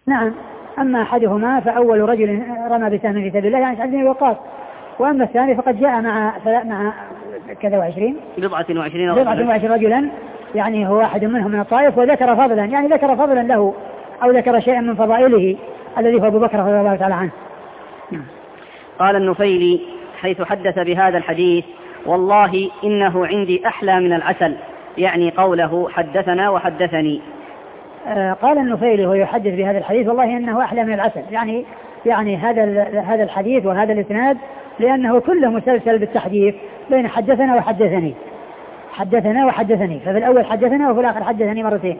نعم. أما أحدهما فأول رجل رمى بسهم في سبيل الله يعني سعد بن وقاص، وأما الثاني فقد جاء مع كذا وعشرين 27 رجلا، يعني هو واحد منهم من الطائف، وذكر فضلا يعني ذكر فضلا له أو ذكر شيئا من فضائله الذي هو أبو بكر رضي الله تعالى عنه. قال النفيلي حيث حدث بهذا الحديث: والله إنه عندي أحلى من العسل، يعني قوله حدثنا وحدثني. قال النفيلي وهو يحدث بهذا الحديث: والله إنه أحلى من العسل، يعني هذا الحديث وهذا الإسناد لأنه كله مسلسل بالتحديث بين حدثنا وحدثني، ففي الأول حدثنا وفي الآخر حدثني مرتين.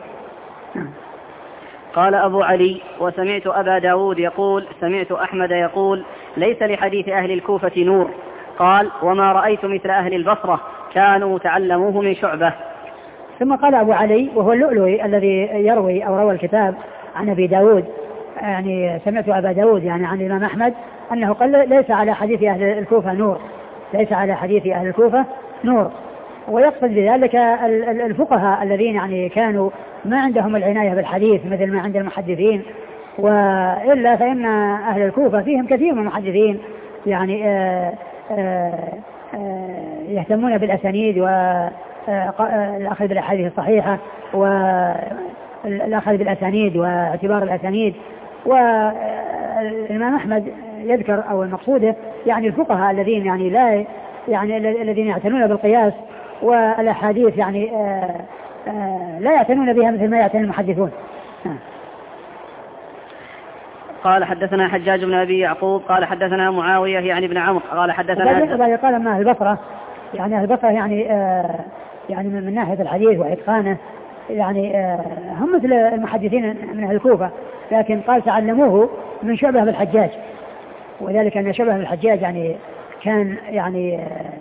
قال أبو علي: وسمعت أبا داود يقول سمعت أحمد يقول ليس لحديث أهل الكوفة نور. قال: وما رأيت مثل أهل البصرة كانوا تعلموه من شعبة. ثم قال أبو علي وهو اللؤلؤي الذي يروي أو روى الكتاب عن أبي داود، يعني سمعت أبا داود يعني عن الإمام أحمد أنه قال ليس على حديث أهل الكوفة نور، ويقصد بذلك الفقهاء الذين يعني كانوا ما عندهم العناية بالحديث مثل ما عند المحدثين، وإلا فإن أهل الكوفة فيهم كثير من المحدثين يعني يهتمون بالأسانيد والأخذ بالأحاديث الصحيحة والأخذ بالأسانيد واعتبار الأسانيد. والإمام أحمد يذكر أو المقصود يعني الفقهاء الذين يعني الذين يعتنون بالقياس والأحاديث يعني لا يعتنون بها مثل ما يعتني المحدثون. قال: حدثنا حجاج بن أبي يعقوب قال حدثنا معاوية يعني ابن عمرو قال حدثنا قال ما أهل البصرة يعني من ناحية الحديث وإتقانه يعني هم مثل المحدثين من أهل الكوفة، لكن قال تعلموه من شعبة بالحجاج، وذلك أن شعبة بالحجاج يعني كان يعني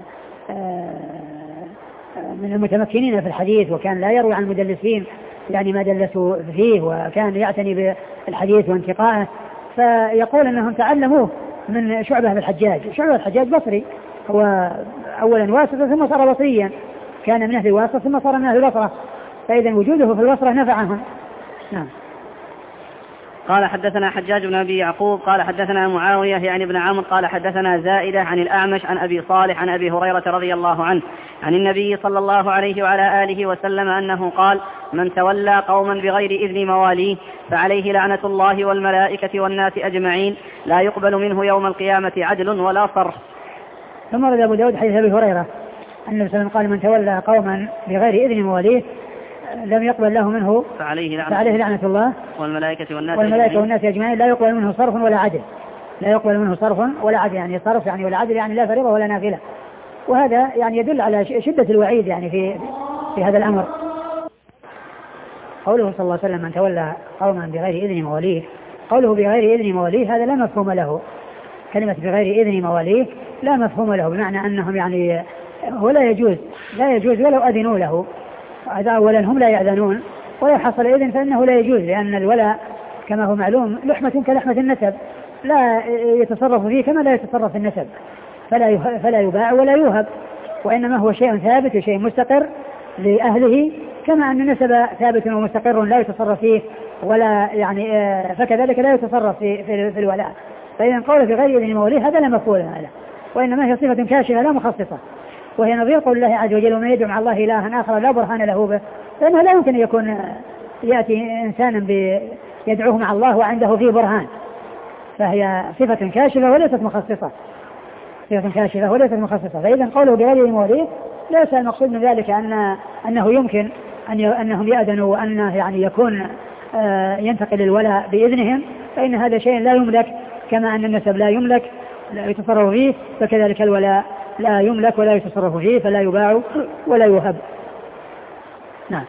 من المتمكنين في الحديث، وكان لا يروي عن المدلسين يعني ما دلسوا فيه، وكان يعتني بالحديث وانتقائه، فيقول أنهم تعلموه من شعبة بالحجاج. شعبة بالحجاج بصري، هو أولا واسطة ثم صار بصريا، كان من أهل الواسطة ثم صار من أهل البصرة، فإذا وجوده في البصرة نفعهم. نعم. قال: حدثنا حجاج بن أبي يعقوب قال حدثنا معاوية يعني ابن عمرو قال حدثنا زائدة عن الأعمش عن أبي صالح عن أبي هريرة رضي الله عنه عن النبي صلى الله عليه وعلى آله وسلم أنه قال: من تولى قوما بغير إذن مواليه فعليه لعنة الله والملائكة والناس أجمعين، لا يقبل منه يوم القيامة عدل ولا صرف. ثم رد أبو داود حديث أبي هريرة أن النبي صلى الله عليه وسلم قال: من تولى قوما بغير إذن مواليه لم يقبل له منه فعليه لعنة الله والملائكة والناس أجمعين، لا يقبل منه صرف ولا عدل، يعني صرف يعني ولا عدل يعني لا فريضة ولا نافلة. وهذا يعني يدل على شدة الوعيد يعني في هذا الأمر. قوله صلى الله عليه وسلم: من تولى قوما بغير إذن مواليه، قوله بغير إذن مواليه هذا لا مفهوم له، كلمة بغير إذن مواليه لا مفهوم له، بمعنى أنهم يعني هو لا يجوز ولو أذنوا له. أولا هم لا يأذنون، ولا حصل إذن فإنه لا يجوز، لأن الولاء كما هو معلوم لحمة كلحمة النسب، لا يتصرف فيه كما لا يتصرف في النسب، فلا يباع ولا يوهب، وإنما هو شيء ثابت وشيء مستقر لأهله، كما أن النسب ثابت ومستقر لا يتصرف فيه ولا يعني فكذلك لا يتصرف في الولاء. فإذا قول في غير إذن موليه هذا لا مفهوم له، وإنما هي صفة كاشفة لا مخصصة، وهي نظير قول الله عز وجل: ومن يدعو مع الله إلها آخر لا برهان له به، فإنه لا يمكن يكون يأتي إنسانا يدعوه مع الله وعنده فيه برهان، فهي صفة كاشفة وليست مخصصة. فإذا قوله بغير موليه ليس المقصود من ذلك أنه يمكن أنهم يأذنوا وأنه يعني يكون ينتقل الولاء بإذنهم، فإن هذا شيء لا يملك، كما أن النسب لا يملك لا يتصرف فيه، فكذلك الولاء لا يملك ولا يتصرف فيه، فلا يباع ولا يوهب. نعم.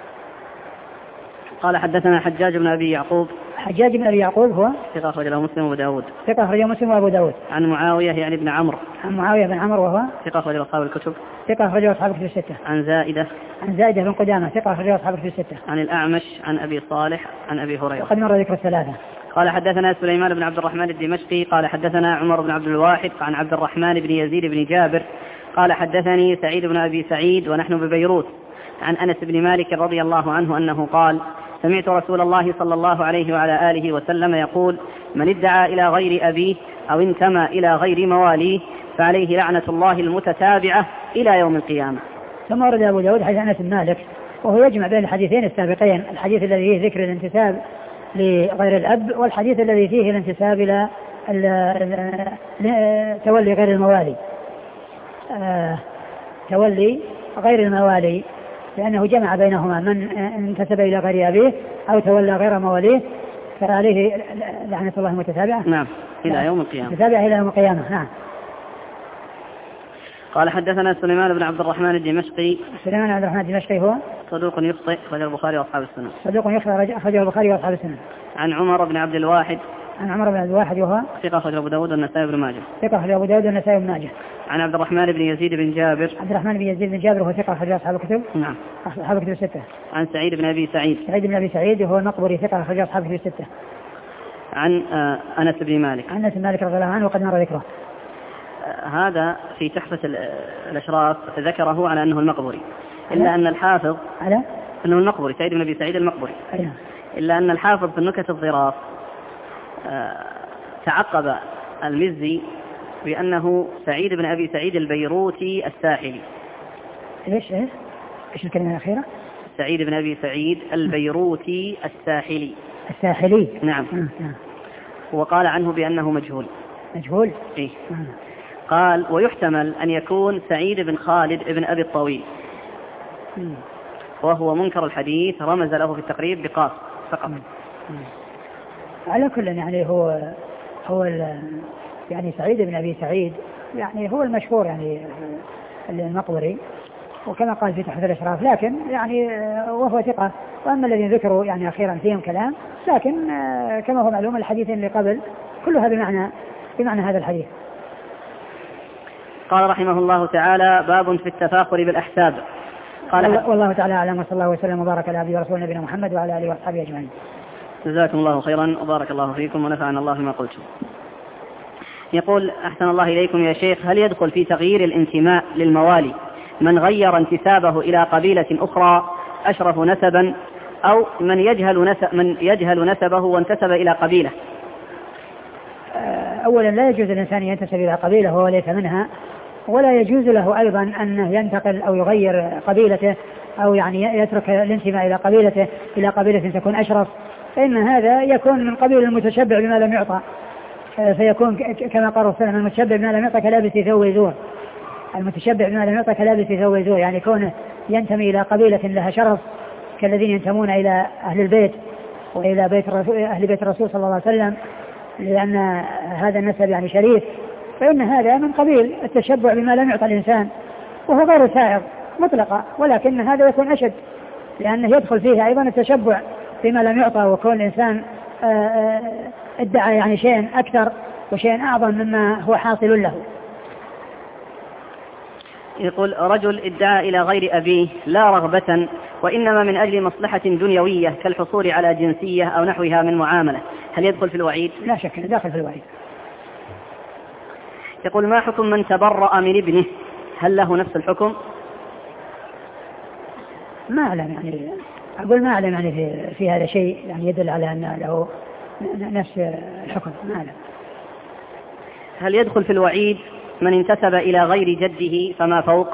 قال: حدثنا حجاج بن أبي يعقوب هو ثقة أخرجه مسلم وأبو داود عن معاوية يعني ابن عمرو وهو ثقة أخرجه أصحاب الكتب الستة. عن زائدة بن قدامة ثقة أخرجه أصحاب الكتب الستة. عن الأعمش عن أبي صالح عن أبي هريرة وقد مر ذكر الثلاثة. قال: حدثنا سليمان بن عبد الرحمن الدمشقي قال حدثنا عمر بن عبد الواحد عن عبد الرحمن بن يزيد بن جابر قال: حدثني سعيد بن أبي سعيد ونحن ببيروت عن أنس بن مالك رضي الله عنه أنه قال: سمعت رسول الله صلى الله عليه وعلى آله وسلم يقول: من ادعى إلى غير أبيه أو انتمى إلى غير مواليه فعليه لعنة الله المتتابعة إلى يوم القيامة. ثم ورد أبو داود حديث أنس بن مالك، وهو يجمع بين الحديثين السابقين، الحديث الذي فيه ذكر الانتساب لغير الأب، والحديث الذي فيه الانتساب إلى تولي غير الموالي، تولي غير الموالي، لأنه جمع بينهما: من انتسب إلى غير أبيه أو تولى غير مواليه فعليه لعنة الله المتتابعة. نعم، إلى يوم القيامة. متتابعة إلى يوم القيامة. نعم. قال: حدثنا سليمان بن عبد الرحمن الدمشقي. سليمان بن عبد الرحمن الدمشقي هو صدوق يخطئ، أخرجه البخاري وأصحاب السنن. صدوق يخطئ، أخرجه البخاري وأصحاب السنن. عن عمر بن عبد الواحد. عن عمر بن عبد الواحد وهو ثقة، أخرجه أبو داود والنسائي بن ماجه. ثقة، أخرجه أبو داود والنسائي بن ماجه. عن عبد الرحمن بن يزيد بن جابر. عبد الرحمن بن يزيد بن جابر وهو ثقة، أخرجه أصحاب الكتب. نعم، أصحاب الكتب الستة. عن سعيد بن أبي سعيد. سعيد بن أبي سعيد وهو المقبري، ثقة، أخرجه أصحاب الكتب الستة. عن أنس بن مالك. عن أنس بن مالك رضي الله عنه وقد مر ذكره. هذا في تحفة الأشراف ذكره على أنه المقبري، إلا أن الحافظ على أنه المقبري، سعيد بن أبي سعيد المقبري. إلا أن الحافظ في النكت الظراف تعقب المزي بأنه سعيد بن أبي سعيد البيروتي الساحلي. إيش الكلمة الأخيرة؟ سعيد بن أبي سعيد البيروتي الساحلي. الساحلي. نعم. وقال عنه بأنه مجهول. مجهول؟ إيه. قال: ويحتمل أن يكون سعيد بن خالد بن أبي الطويل، وهو منكر الحديث، رمز له في التقريب بقاف فقط. على كل يعني هو يعني سعيد بن أبي سعيد يعني هو المشهور يعني المقبري، وكما قال في تحفة الأشراف، لكن يعني وهو ثقة. وأما الذين ذكروا يعني أخيرا فيهم كلام، لكن كما هو معلوم الحديث اللي قبل كلها بمعنى هذا الحديث. قال رحمه الله تعالى: باب في التفاخر بالأحساب. قال: والله تعالى أعلم، وصلى الله وسلم وبارك على عبده ورسوله نبينا محمد وعلى آله وأصحابه أجمعين. جزاكم الله خيرا وبارك الله فيكم ونفعنا الله بما قلتم. يقول: أحسن الله إليكم يا شيخ، هل يدخل في تغيير الانتماء للموالي من غير انتسابه إلى قبيلة أخرى أشرف نسبا، أو من يجهل نسبه وانتسب إلى قبيلة؟ أولا لا يجوز الإنسان ينتسب إلى قبيلة وهو ليس منها، ولا يجوز له أيضا أن ينتقل أو يغير قبيلته، أو يعني يترك الانتماء إلى قبيلة تكون أشرف، فإن هذا يكون من قبيل المتشبع بما لم يعطى، فيكون كما قال الرسول: المتشبع بما لم يعطى كلابس ثوب زور. المتشبع بما لم يعطى كلابس ثوب زور، يعني كونه ينتمي إلى قبيلة لها شرف كالذين ينتمون إلى أهل البيت وإلى أهل بيت الرسول صلى الله عليه وسلم، لأن هذا النسب يعني شريف، فإن هذا من قبيل التشبع بما لم يعطى الإنسان، وهو غير سائغ مطلقا، ولكن هذا يكون أشد، لأنه يدخل فيه أيضا التشبع بما لم يعطى، وكون الإنسان ادعى يعني شيء أكثر وشيء أعظم مما هو حاصل له. يقول: رجل ادعى إلى غير أبيه لا رغبة، وإنما من أجل مصلحة دنيوية كالحصول على جنسية أو نحوها من معاملة، هل يدخل في الوعيد؟ لا شك داخل في الوعيد. يقول: ما حكم من تبرأ من ابنه، هل له نفس الحكم؟ ما أعلم، يعني أقول ما أعلم يعني في هذا شيء يعني يدل على أن له نفس الحكم، ما أعلم. هل يدخل في الوعيد من انتسب إلى غير جده فما فوق؟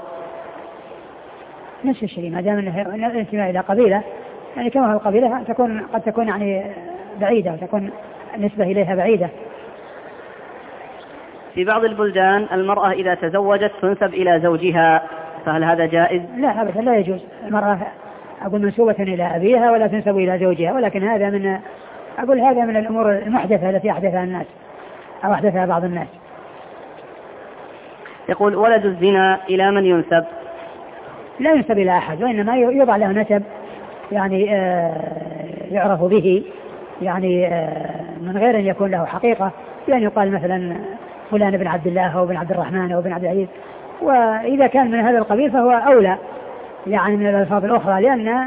نفس الشيء، ما دام الانتماء إلى قبيلة، يعني كما هو القبيلة قد تكون يعني بعيدة وتكون نسبة إليها بعيدة. في بعض البلدان المرأة إذا تزوجت تنسب إلى زوجها، فهل هذا جائز؟ لا أبدا، لا يجوز. المرأة أقول منسوبة إلى أبيها ولا تنسب إلى زوجها، ولكن هذا من الأمور المحدثة التي أحدثها الناس أو أحدثها بعض الناس. يقول: ولد الزنا إلى من ينسب؟ لا ينسب إلى أحد، وإنما يوضع له نسب يعني يعرف به، يعني من غير أن يكون له حقيقة، يعني يقال مثلا فلان بن عبد الله أو بن عبد الرحمن أو بن عبد العزيز، وإذا كان من هذا القبيل فهو أولى يعني من الألفاظ الأخرى، لأن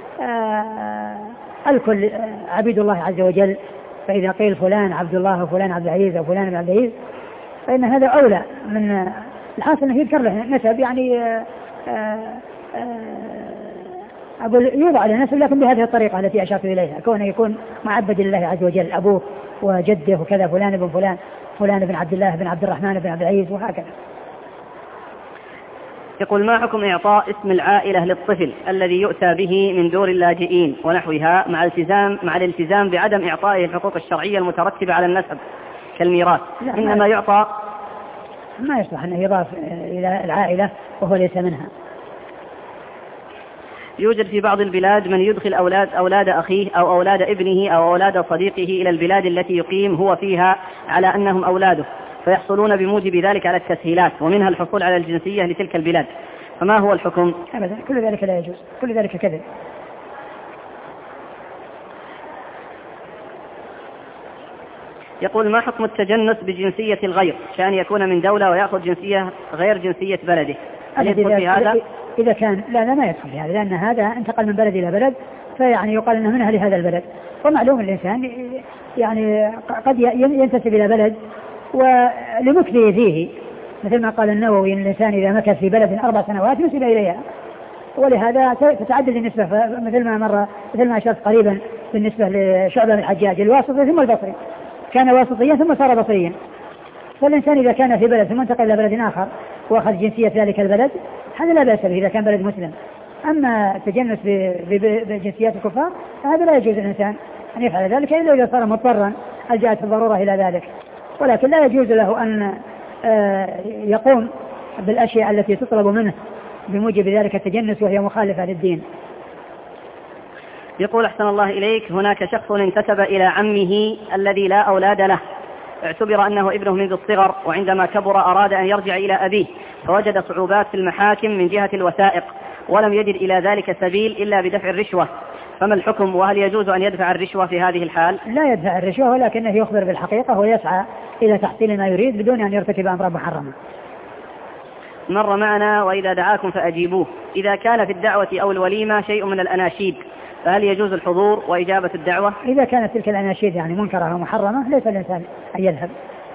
الكل عبيد الله عز وجل، فإذا قيل فلان عبد الله وفلان عبد العزيز أو فلان بن عبد العزيز فإن هذا أولى من الحاصل أنه يذكر له نسب يعني أقول يوضع لنسب لكن بهذه الطريقة التي أشرت إليها، كونه يكون معبد لله عز وجل، أبوه وجده وكذا، فلان بن فلان، فلان بن عبد الله بن عبد الرحمن بن عبد العزيز وهكذا. يقول ما حكم إعطاء اسم العائلة للطفل الذي يؤتى به من دور اللاجئين ونحوها مع الالتزام بعدم إعطائه الحقوق الشرعية المترتبة على النسب كالميراث، إنما يعطى؟ ما يصلح أنه يضاف إلى العائلة وهو ليس منها. يوجد في بعض البلاد من يدخل أولاد أخيه أو أولاد ابنه أو أولاد صديقه إلى البلاد التي يقيم هو فيها على أنهم أولاده، فيحصلون بموجب ذلك على التسهيلات ومنها الحصول على الجنسية لتلك البلاد، فما هو الحكم؟ أبدا، كل ذلك لا يجوز، كل ذلك كذب. يقول ما حكم التجنس بجنسية الغير، كأن يكون من دولة ويأخذ جنسية غير جنسية بلده، هل يدخل في هذا؟ إذا كان لا ما يدخل في هذا، لأن هذا انتقل من بلد إلى بلد، فيعني يقال أنه من أهل هذا البلد، ومعلوم الإنسان يعني قد ينتسب إلى بلد ولمكثه فيه، مثل ما قال النووي إن الإنسان إذا مكث في بلد 4 سنوات نسب إليها، ولهذا تتعدد النسبة، مثل ما أشرت قريبا بالنسبة لشعبة الحجاج الواسطي ثم البصري، كان واسطيا ثم صار بصريا. فالإنسان إذا كان في بلد ثم انتقل إلى بلد آخر وأخذ جنسية ذلك البلد هذا لا بأس به إذا كان بلد مسلم. أما التجنس بجنسيات الكفار هذا لا يجوز الإنسان أن يفعل ذلك إلا إذا صار مضطرا ألجأت الضرورة إلى ذلك، ولكن لا يجوز له أن يقوم بالأشياء التي تطلب منه بموجب ذلك التجنس وهي مخالفة للدين. يقول أحسن الله إليك هناك شخص انتسب إلى عمه الذي لا أولاد له، اعتبر أنه ابنه منذ الصغر، وعندما كبر أراد أن يرجع إلى أبيه فوجد صعوبات في المحاكم من جهة الوثائق ولم يجد إلى ذلك سبيل إلا بدفع الرشوة، فما الحكم وهل يجوز أن يدفع الرشوة في هذه الحال؟ لا يدفع الرشوة، ولكنه يخبر بالحقيقة ويسعى إلى تحصيل ما يريد بدون أن يرتكب أمرا محرما. مر معنا وإذا دعاكم فأجيبوه، إذا كان في الدعوة أو الوليمة شيء من الأناشيد فهل يجوز الحضور وإجابة الدعوة؟ إذا كانت تلك الأناشيد يعني منكرة أو محرمة ليس الإنسان أن يذهب.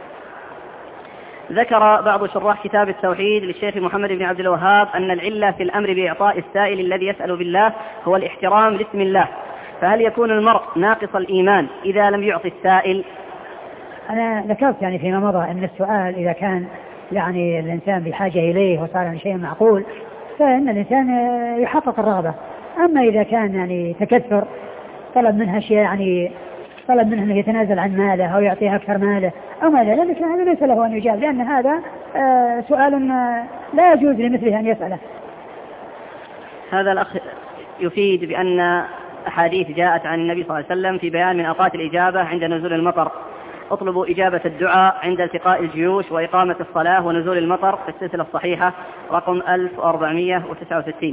ذكر بعض شراح كتاب التوحيد للشيخ محمد بن عبد الوهاب أن العلة في الأمر بإعطاء السائل الذي يسأل بالله هو الاحترام لاسم الله، فهل يكون المرء ناقص الإيمان إذا لم يعطي السائل؟ أنا ذكرت يعني فيما مضى أن السؤال إذا كان يعني الإنسان بحاجة إليه وصار شيء معقول فإن الإنسان يحقق الرغبة. أما إذا كان يعني تكثر طلب منها شيء، يعني طلب منه أنه يتنازل عن ماله أو يعطيها أكثر ماله أو ما ذلك، هذا ليس له أن يجاب، لأن هذا سؤال لا يجوز لمثله أن يسأله. هذا الأخ يفيد بأن أحاديث جاءت عن النبي صلى الله عليه وسلم في بيان من أوقات الإجابة عند نزول المطر، اطلبوا إجابة الدعاء عند التقاء الجيوش وإقامة الصلاة ونزول المطر، في السلسلة الصحيحة رقم 1469.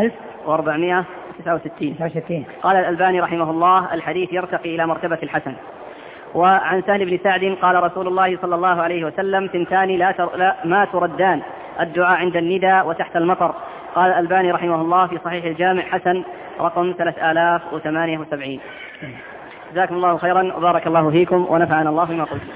1469. قال الألباني رحمه الله الحديث يرتقي إلى مرتبة الحسن. وعن سهل بن سعد قال رسول الله صلى الله عليه وسلم ثنتان ما تردان، الدعاء عند الندى وتحت المطر. قال الألباني رحمه الله في صحيح الجامع حسن رقم 3078. جزاكم الله خيرا وبارك الله فيكم ونفعنا الله بما قلت.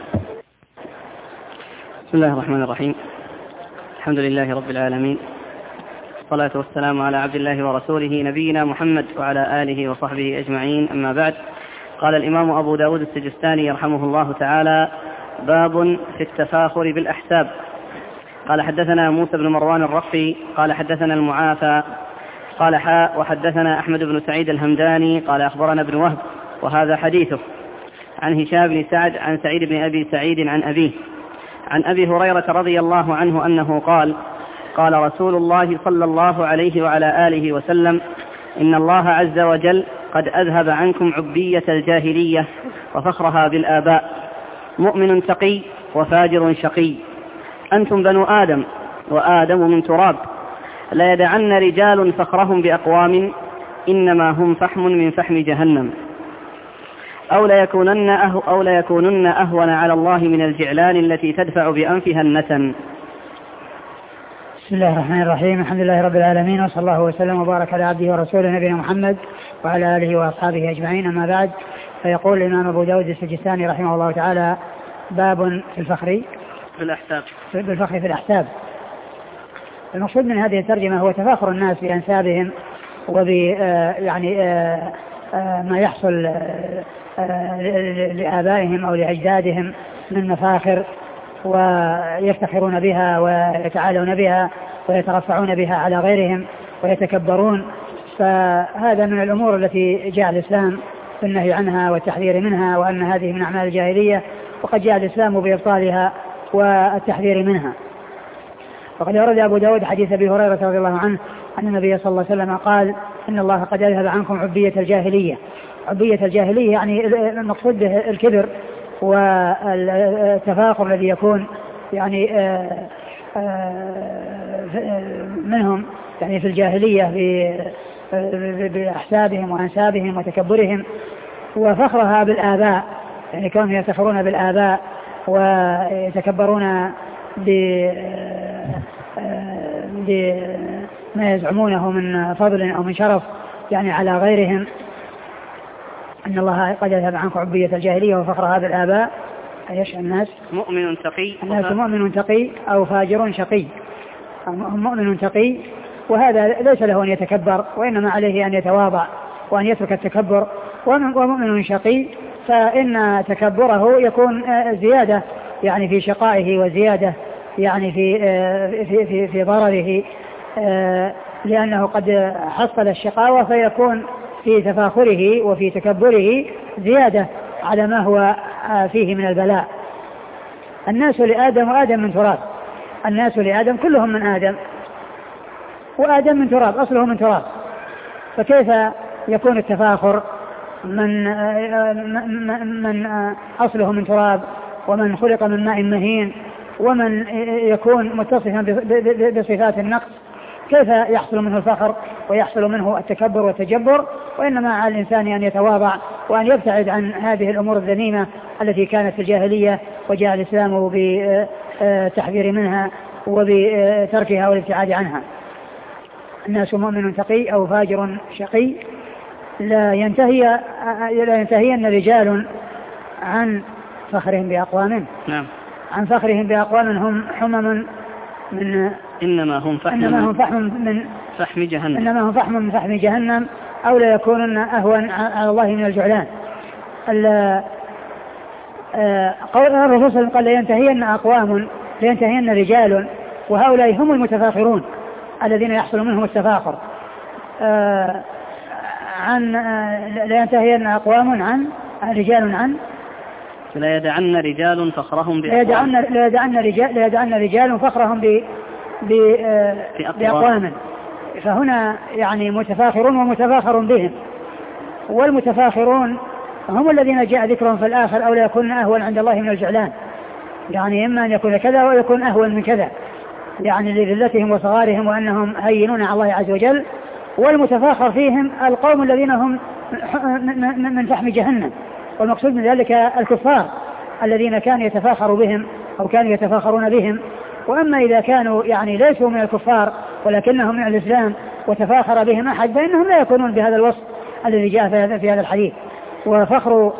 بسم الله الرحمن الرحيم، الحمد لله رب العالمين، والصلاة والسلام على عبد الله ورسوله نبينا محمد وعلى آله وصحبه أجمعين، أما بعد. قال الإمام أبو داود السجستاني رحمه الله تعالى: باب في التفاخر بالأحساب. قال حدثنا موسى بن مروان الرقي قال حدثنا المعافى قال وحدثنا أحمد بن سعيد الهمداني قال أخبرنا ابن وهب وهذا حديثه عن هشام بن سعد عن سعيد بن أبي سعيد عن أبيه عن أبي هريرة رضي الله عنه أنه قال: قال رسول الله صلى الله عليه وعلى آله وسلم: إن الله عز وجل قد أذهب عنكم عبية الجاهلية وفخرها بالآباء، مؤمن تقي وفاجر شقي، أنتم بنو آدم وآدم من تراب، لا يدعن رجال فخرهم بأقوام إنما هم فحم من فحم جهنم، أو ليكونن أهون على الله من الجعلان التي تدفع بأنفها النتن. بسم الله الرحمن الرحيم، الحمد لله رب العالمين، وصلى الله وسلم وبارك على عبده ورسوله نبينا محمد وعلى آله وأصحابه أجمعين، أما بعد. فيقول الإمام أبو داود السجستاني رحمه الله تعالى: باب في الفخر في الأحساب. المقصود من هذه الترجمة هو تفاخر الناس بأنسابهم يعني ما يحصل لآبائهم أو لأجدادهم من مفاخر ويفتخرون بها ويتعالون بها ويترفعون بها على غيرهم ويتكبرون. فهذا من الأمور التي جاء الإسلام بالنهي عنها والتحذير منها، وأن هذه من أعمال الجاهلية، وقد جاء الإسلام بإبطالها والتحذير منها. وقد أورد أبو داود حديث أبي هريرة رضي الله عنه أن النبي صلى الله عليه وسلم قال إن الله قد أذهب عنكم عبية الجاهلية. عبية الجاهلية يعني المقصود به الكبر والتفاخر الذي يكون يعني منهم يعني في الجاهلية بأحسابهم وأنسابهم وتكبرهم، وفخرها بالآباء، يعني كانوا يفتخرون بالآباء ويتكبرون بما يزعمونه من فضل أو من شرف يعني على غيرهم. إن الله قد يذهب عنكم عبية الجاهلية وفخرها بالآباء. ايش الناس؟ مؤمن تقي. الناس مؤمن تقي أو فاجر شقي. مؤمن تقي، وهذا ليس له أن يتكبر، وإنما عليه أن يتواضع وأن يترك التكبر. ومؤمن شقي فإن تكبره يكون زيادة يعني في شقائه، وزيادة يعني في ضرره، لأنه قد حصل الشقاوة، فيكون في تفاخره وفي تكبره زيادة على ما هو فيه من البلاء. الناس لآدم وآدم من تراب. الناس لآدم كلهم من آدم، وآدم من تراب، أصله من تراب، فكيف يكون التفاخر من أصله من تراب، ومن خلق من ماء مهين، ومن يكون متصفا بصفات النقص، كيف يحصل منه الفخر ويحصل منه التكبر والتجبر؟ وإنما على الإنسان أن يتواضع وأن يبتعد عن هذه الأمور الذميمة التي كانت في الجاهلية، وجاء الإسلام بتحذير منها وبتركها والابتعاد عنها. الناس مؤمن تقي أو فاجر شقي. لا ينتهين رجال عن فخرهم بأقوام. نعم. عن فخرهم بأقوام هم حمم من إنما هم فحم من فحم جهنم. إنما هم فحم من فحم جهنم، أو لا يكونن أهون على الله من الجعلان. قول الرسول قال لينتهين رجال، وهؤلاء هم المتفاخرون الذين يحصل منهم التفاخر. لينتهين أقوام عن رجال عن لا يدعن رجال فخرهم لا يدعن رجال فخرهم بأقوام. فهنا يعني متفاخرون ومتفاخر بهم، والمتفاخرون هم الذين جاء ذكرهم في الآخر، أو لا يكون أهون عند الله من الجعلان، يعني إما أن يكون كذا ويكون أهون من كذا، يعني لذلتهم وصغارهم وأنهم هينون على الله عز وجل. والمتفاخر فيهم القوم الذين هم من فحم جهنم، والمقصود من ذلك الكفار الذين كان يتفاخر بهم أو كانوا يتفاخرون بهم. وأما إذا كانوا يعني ليسوا من الكفار ولكنهم من الإسلام وتفاخر بهم أحد، فإنهم لا يكونون بهذا الوصف الذي جاء في هذا الحديث. وفخر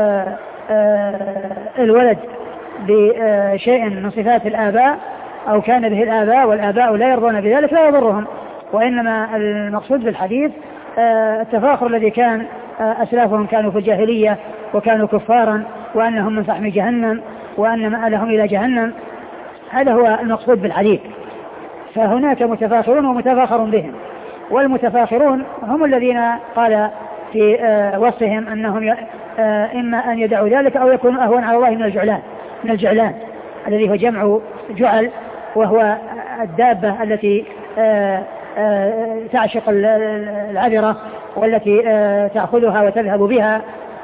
الولد بشيء من صفات الآباء أو كان به الآباء والآباء لا يرضون بذلك لا يضرهم، وإنما المقصود بالحديث التفاخر الذي كان أسلافهم كانوا في الجاهلية وكانوا كفارا، وأنهم من فحم جهنم وأن مآلهم إلى جهنم. هذا هو المقصود بالحديث. فهناك متفاخرون ومتفاخر بهم، والمتفاخرون هم الذين قال في وصفهم أنهم إما أن يدعوا ذلك أو يكونوا أهون على الله من الجعلان الذي هو جمع جعل، وهو الدابة التي تعشق العذرة والتي تأخذها وتذهب بها،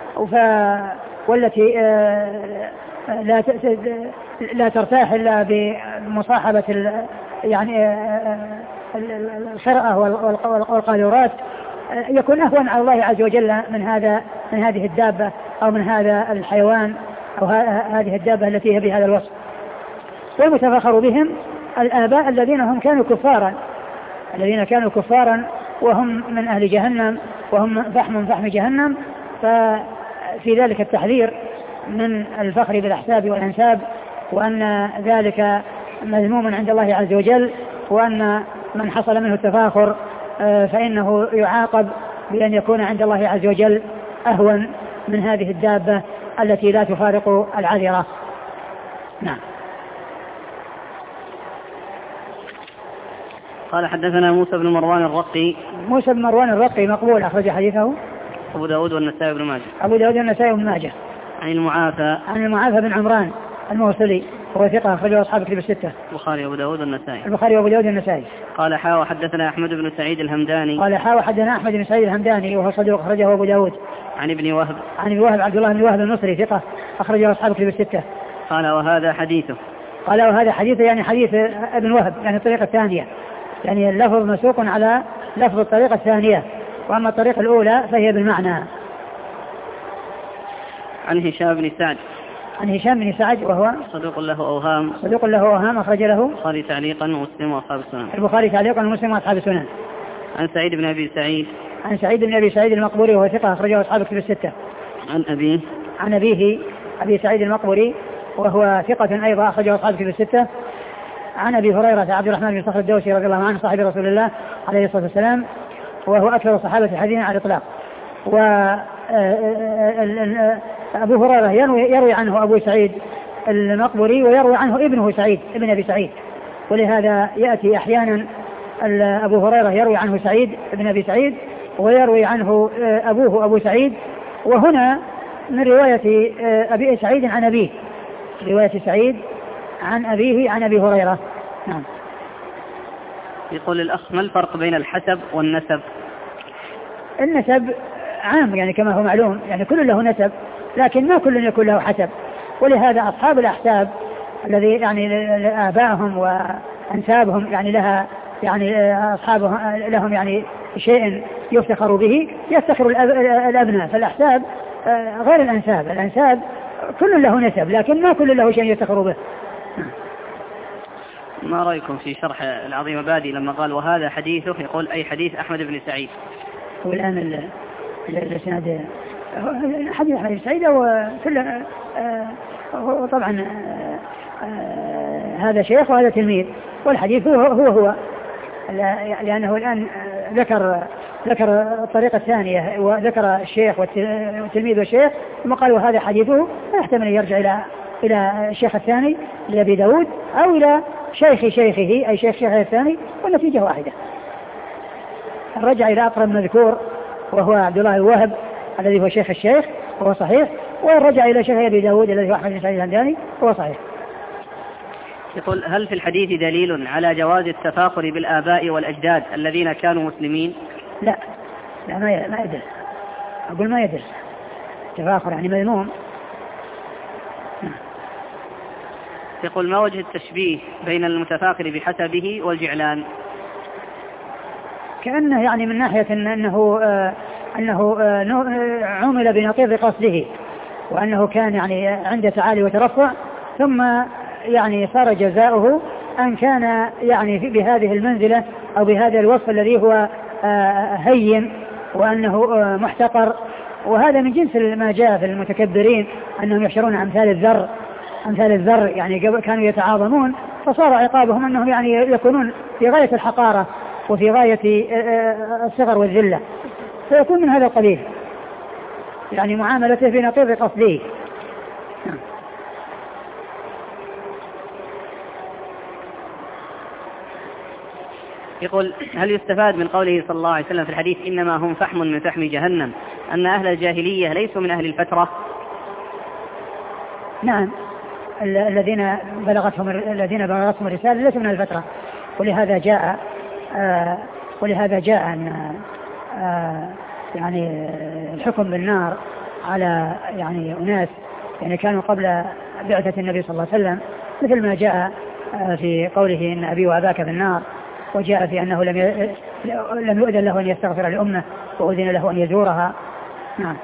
والتي لا ترتاح إلا بمصاحبة يعني الخرأة والقاذورات. يكون أهون على الله عز وجل من هذه الدابة أو من هذا الحيوان أو هذه الدابة التي هي بهذا الوصف. والمتفاخر بهم الآباء الذين كانوا كفارا وهم من أهل جهنم وهم فحم جهنم. ففي ذلك التحذير من الفخر بالأحساب والأنساب، وأن ذلك مذموم عند الله عز وجل، وأن من حصل منه التفاخر فإنه يعاقب بأن يكون عند الله عز وجل أهون من هذه الدابة التي لا تفارق العذرة. نعم. قال حدثنا موسى بن مروان الرقي. موسى بن مروان الرقي مقبول، أخرج حديثه أبو داود والنسائي بن ماجه. أبو داود والنسائي بن ماجه. عن المعافى بن عمران الموصلي وهو ثقة، أخرجه أصحاب كتب الستة. البخاري وأبو داود والنسائي. قال حاوى حدثنا أحمد بن سعيد الهمداني. أحمد بن سعيد الهمداني وهو صدوق، أخرجه أبو داود. عن ابن وهب عبد الله بن وهب النصري ثقة، أخرجه أصحاب كتب الستة. قال وهذا حديثه يعني حديث ابن وهب، يعني الطريقة الثانية، يعني اللفظ مسوق على لفظ الطريقة الثانية، وأما الطريقة الأولى فهي بالمعنى. عن هشام بن سعد وهو صدوق له أوهام، أخرج له البخاري تعليقا ومسلم وأصحاب السنن. عن سعيد بن أبي سعيد المقبوري وهو ثقة، أخرجه أصحاب الكتب الستة. عن أبيه أبي سعيد المقبوري وهو ثقة أيضا، أخرجه أصحاب الكتب الستة. عن أبي هريرة عبد الرحمن بن صخر الدوسي رضي الله عنه صاحب رسول الله عليه الصلاة والسلام، وهو أكثر الصحابة حديثا على الإطلاق. أبو هريرة يروي عنه أبو سعيد المقبوري، ويروي عنه ابنه سعيد ابن أبي سعيد، ولهذا يأتي أحيانا أبو هريرة يروي عنه سعيد ابن أبي سعيد، ويروي عنه أبوه أبو سعيد. وهنا من رواية أبي سعيد عن أبيه، رواية سعيد عن أبيه عن أبي هريرة. نعم. يقول الأخ: ما الفرق بين الحسب والنسب؟ النسب عام، يعني كما هو معلوم، يعني كل له نسب، لكن ما كل يكون له حسب. ولهذا أصحاب الأحساب الذي يعني آبائهم وأنسابهم يعني لها، يعني أصحابهم لهم يعني شيء يفتخر به، يفتخر الأبناء. فالأحساب غير الأنساب كل له نسب، لكن ما كل له شيء يفتخر به. ما رأيكم في شرح العظيم بادي لما قال وهذا حديثه، يقول أي حديث أحمد بن سعيد؟ والآن الإسناد حديث أحمد بن سعيد وكل طبعا هذا شيخ وهذا تلميذ، والحديث هو لأنه الآن ذكر الطريقة الثانية، وذكر الشيخ والتلميذ والشيخ، ثم قال وهذا حديثه، فيحتمل أن يرجع إلى الشيخ الثاني لأبي داود، أو إلى شيخه أي شيخه الثاني، والنتيجة واحدة. رجع إلى أقرب مذكور وهو عبد الله الوهب الذي هو شيخ الشيخ وهو صحيح، ورجع إلى شيخ أبي داود الذي هو أحمد بن سعيد الهمداني وهو صحيح. يقول: هل في الحديث دليل على جواز التفاخر بالآباء والأجداد الذين كانوا مسلمين؟ لا ما يدل. أقول ما يدل. تفاخر يعني مذموم. يقول: ما وجه التشبيه بين المتفاخر بحسبه والجعلان؟ كأنه يعني من ناحية أنه عمل بنقيض قصده، وأنه كان يعني عند تعالي وترفع، ثم يعني صار جزاؤه أن كان يعني بهذه المنزلة أو بهذا الوصف الذي هو هين، وأنه محتقر. وهذا من جنس ما جاء في المتكبرين أنهم يحشرون أمثال الذر، يعني كانوا يتعاظمون، فصار عقابهم أنهم يعني يكونون في غاية الحقارة وفي غاية الصغر والذلة، فيكون من هذا القبيل، يعني معاملته في نقيض قصده. يقول: هل يستفاد من قوله صلى الله عليه وسلم في الحديث إنما هم فحم من فحم جهنم أن أهل الجاهلية ليسوا من أهل الفترة؟ نعم، الذين بلغتهم الرسالة ليسوا من الفترة، ولهذا جاء أن يعني الحكم بالنار على يعني أناس يعني كانوا قبل بعثة النبي صلى الله عليه وسلم، مثل ما جاء في قوله إن أبي وأباك في النار، وجاء في أنه لم يؤذن له أن يستغفر لأمه وأذن له أن يزورها. نعم.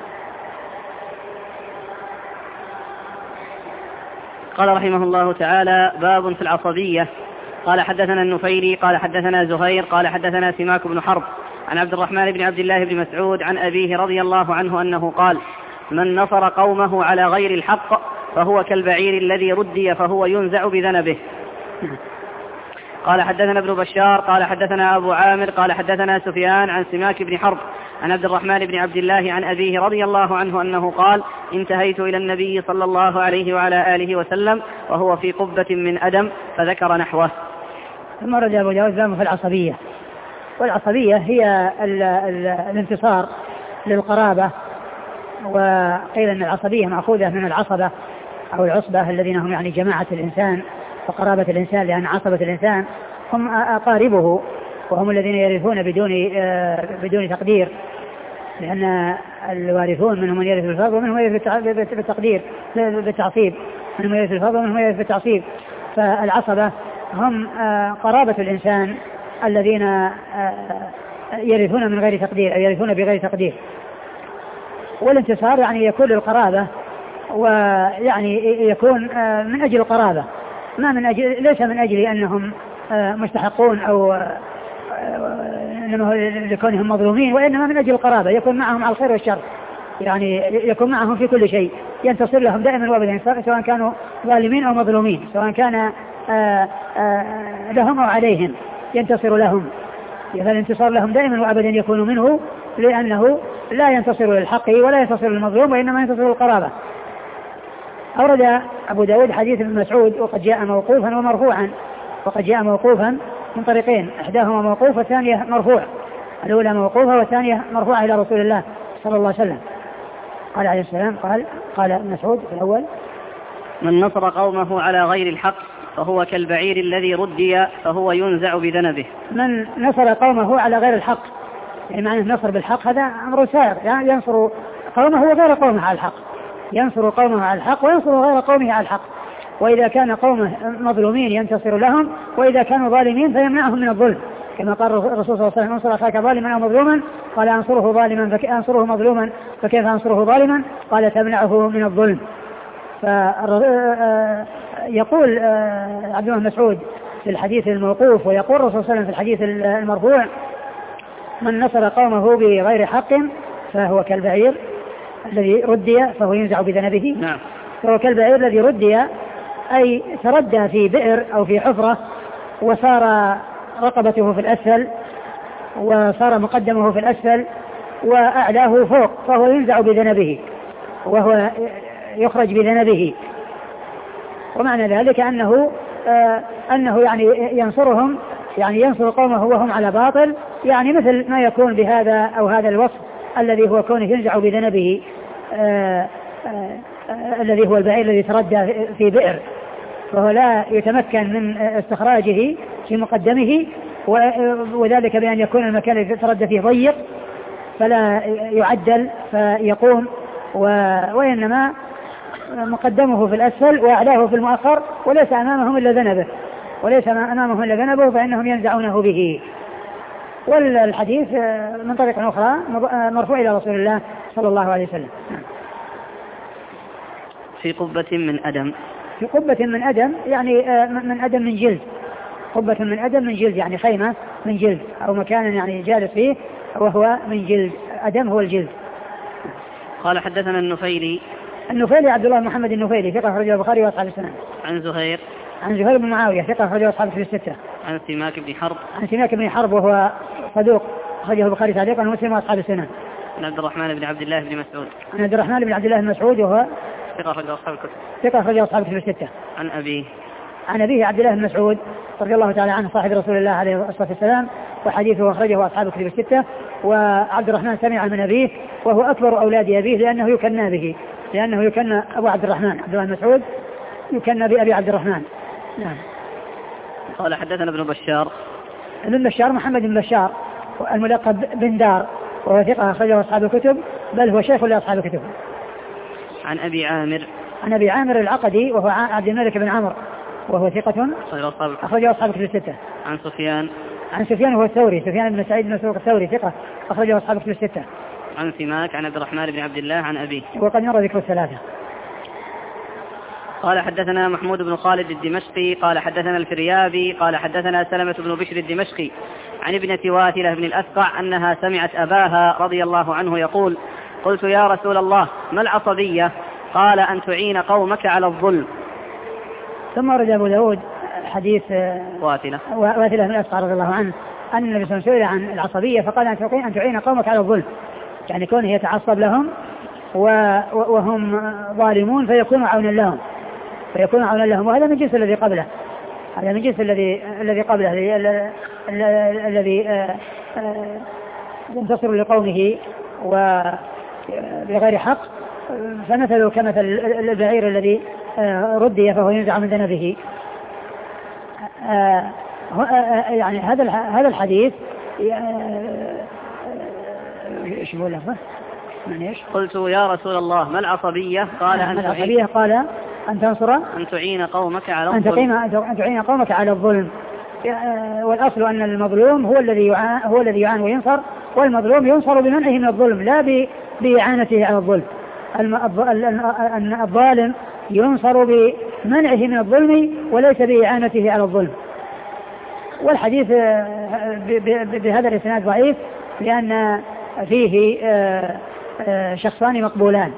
قال رحمه الله تعالى: باب في العصبية. قال حدثنا النفيلي قال حدثنا زهير قال حدثنا سماك بن حرب عن عبد الرحمن بن عبد الله بن مسعود عن أبيه رضي الله عنه أنه قال: من نصر قومه على غير الحق فهو كالبعير الذي ردي فهو ينزع بذنبه. قال حدثنا ابن بشار قال حدثنا أبو عامر قال حدثنا سفيان عن سماك بن حرب عن عبد الرحمن بن عبد الله عن أبيه رضي الله عنه أنه قال انتهيت إلى النبي صلى الله عليه وعلى آله وسلم وهو في قبة من أدم فذكر نحوه. ثم رد أبو داود باب في العصبية. والعصبية هي الانتصار للقرابة، وقيل أن العصبية مأخوذة من العصبة أو العصبة الذين هم يعني جماعة الإنسان وقرابة الإنسان، لأن عصبة الإنسان هم أقاربه وهم الذين يرثون بدون تقدير، لأن الوارثون منهم من يرث بالفرض ومنهم من يرث بالتقدير بالتعصيب، منهم من يرث بالفرض ومنهم من يرث بالتعصيب. فالعصبة هم قرابة الإنسان الذين يرثون من غير تقدير أو يرثون بغير تقدير. والانتصار يعني يكون للقرابة، ويعني يكون من أجل القرابة، ما من أجل، ليس من أجل أنهم مستحقون أو لكونهم مظلومين، وإنما من أجل القرابة، يكون معهم على الخير والشر، يعني يكون معهم في كل شيء، ينتصر لهم دائما وابدا سواء كانوا ظالمين أو مظلومين، سواء كان لهم أو عليهم ينتصر لهم. فالانتصار لهم دائما وابدا يكون منه، لأنه لا ينتصر للحق ولا ينتصر للمظلوم، وإنما ينتصر للقرابة. أورد أبو داود حديث ابن مسعود وقد جاء موقوفا ومرفوعا، وقد جاء موقوفا من طريقين، إحداهما موقوف والثانية مرفوع، الأولى موقوفة والثانية مرفوعة إلى رسول الله صلى الله عليه وسلم. قال عليه السلام قال ابن مسعود في الأول: من نصر قومه على غير الحق فهو كالبعير الذي ردي فهو ينزع بذنبه. من نصر قومه على غير الحق، يعني معنى النصر بالحق هذا أمر سائر، يعني ينصر قومه وغير قومه على الحق، ينصر قومه على الحق وينصر غير قومه على الحق. وإذا كان قومه مظلومين ينتصر لهم، وإذا كانوا ظالمين فيمنعهم من الظلم، كما قال الرسول صلى الله عليه وسلم: انصر أخاك ظالما أو مظلوما، قال أنصره مظلوما فكيف أنصره ظالما، قال تمنعه من الظلم. يقول عبد الله بن مسعود في الحديث الموقوف، ويقول الرسول صلى الله عليه وسلم في الحديث المرفوع: من نصر قومه بغير حق فهو كالبعير الذي ردي فهو ينزع بذنبه. نعم. فهو كالبعير الذي ردي، أي تردى في بئر أو في حفرة وصار رقبته في الأسفل وصار مقدمه في الأسفل وأعلاه فوق، فهو ينزع بذنبه وهو يخرج بذنبه. ومعنى ذلك أنه يعني ينصرهم، يعني ينصر قومه وهم على باطل، يعني مثل ما يكون بهذا أو هذا الوصف الذي هو كونه ينزع بذنبه، الذي هو البعير الذي تردى في بئر، فهو لا يتمكن من استخراجه في مقدمه، وذلك بأن يكون المكان الذي تردى فيه ضيق فلا يعدل فيقوم، وإنما مقدمه في الأسفل وأعلاه في المؤخر، وليس أمامهم إلا ذنبه، فإنهم ينزعونه به. والحديث من طريق أخرى مرفوع إلى رسول الله صلى الله عليه وسلم. في قبة من أدم. في قبة من أدم يعني من أدم من جلد، قبة من أدم من جلد يعني خيمة من جلد أو مكان يعني جالس فيه وهو من جلد، أدم هو الجلد. قال حدثنا النفيلي عبد الله محمد النفيلي ثقة أخرجه البخاري وأصحاب السنن. عن زهير بن معاوية ثقة أخرجه أصحاب الستة. عن سماك بن حرب وهو صدوق أخرجه البخاري تعليقا ومسلم وأصحاب السنن. عن عبد الرحمن بن عبد الله بن مسعود وهو ثقة أخرجه أصحاب الستة. عن أبيه عبد الله بن مسعود رضي الله تعالى عنه صاحب رسول الله عليه الصلاة والسلام، وحديثه أخرجه أصحاب الكتب الستة. وعبد الرحمن سمع من أبيه وهو أكبر أولاد أبيه لأنه يكنى به، لأنه يكنى أبو عبد الله بن مسعود يكنى بأبي عبد الرحمن. نعم. قال حدثنا ابن بشار محمد بن بشار الملقب بن دار، وهو ثقة أخرجه أصحاب الكتب، بل هو شيخ لأصحاب الكتب. عن أبي عامر العقدي وهو عبد الملك بن عمرو وهو ثقة أخرجه أصحاب الكتب الستة. عن سفيان وهو الثوري، سفيان بن سعيد بن مسروق الثوري ثقة أخرجه أصحاب الكتب الستة. عن سماك عن عبد الرحمن بن عبد الله عن أبيه، وقد مر ذكر الثلاثة. قال حدثنا محمود بن خالد الدمشقي قال حدثنا الفريابي قال حدثنا سلمة بن بشر الدمشقي عن ابنة واثلة بن الأسقع أنها سمعت أباها رضي الله عنه يقول: قلت يا رسول الله ما العصبية؟ قال: أن تعين قومك على الظلم. ثم ورد أبو داود حديث واثلة بن أسقع رضي الله عنه أن النبي صلى الله عليه وسلم سئل عن العصبية فقال أن تعين قومك على الظلم، يعني كونه يتعصب لهم وهم ظالمون فيكون عونا لهم، وهذا من جنس الذي قبله، هذا من جنس الذي قبله الذي ينتصر لقومه وبغير حق، فمثله كمثل البعير الذي ردي فهو ينزع من ذنبه. يعني هذا الحديث ايش يقول لفظه؟ قلت يا رسول الله ما العصبية؟ قال أن تنصر أن تعين قومك على الظلم. والأصل أن المظلوم هو الذي يعان وينصر، والمظلوم ينصر بمنعه من الظلم لا بإعانته على الظلم. الظالم ينصر بمنعه من الظلم وليس بإعانته على الظلم. والحديث بهذا الإسناد ضعيف لأن فيه شخصان مقبولان.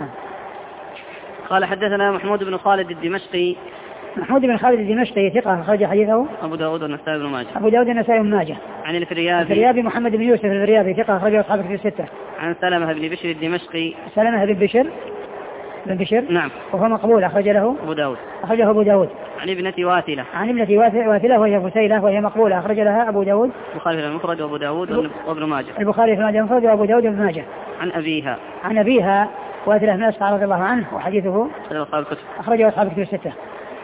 قال حدثنا محمود بن خالد الدمشقي. محمود بن خالد الدمشقي ثقة أخرج حديثه أبو داود والنسائي بن ماجه. عن الفريابي محمد بن يوسف الفريابي ثقة أخرجه أصحاب الكتب الستة. عن سلمة بن بشر الدمشقي. سلمة بن بشر نعم وهو مقبول أخرجه أبو داود. عن ابنة واثلة. وهي فسيلة وهي مقبولة أخرج لها أبو داود. البخاري في المفرد وأبو داود وابن ماجه. البخاري في المفرد وأبو داود وابن ماجه. عن أبيها واثلة بن أسقع رضي الله عنه وحديثه أخرجه أصحاب الكتب الستة.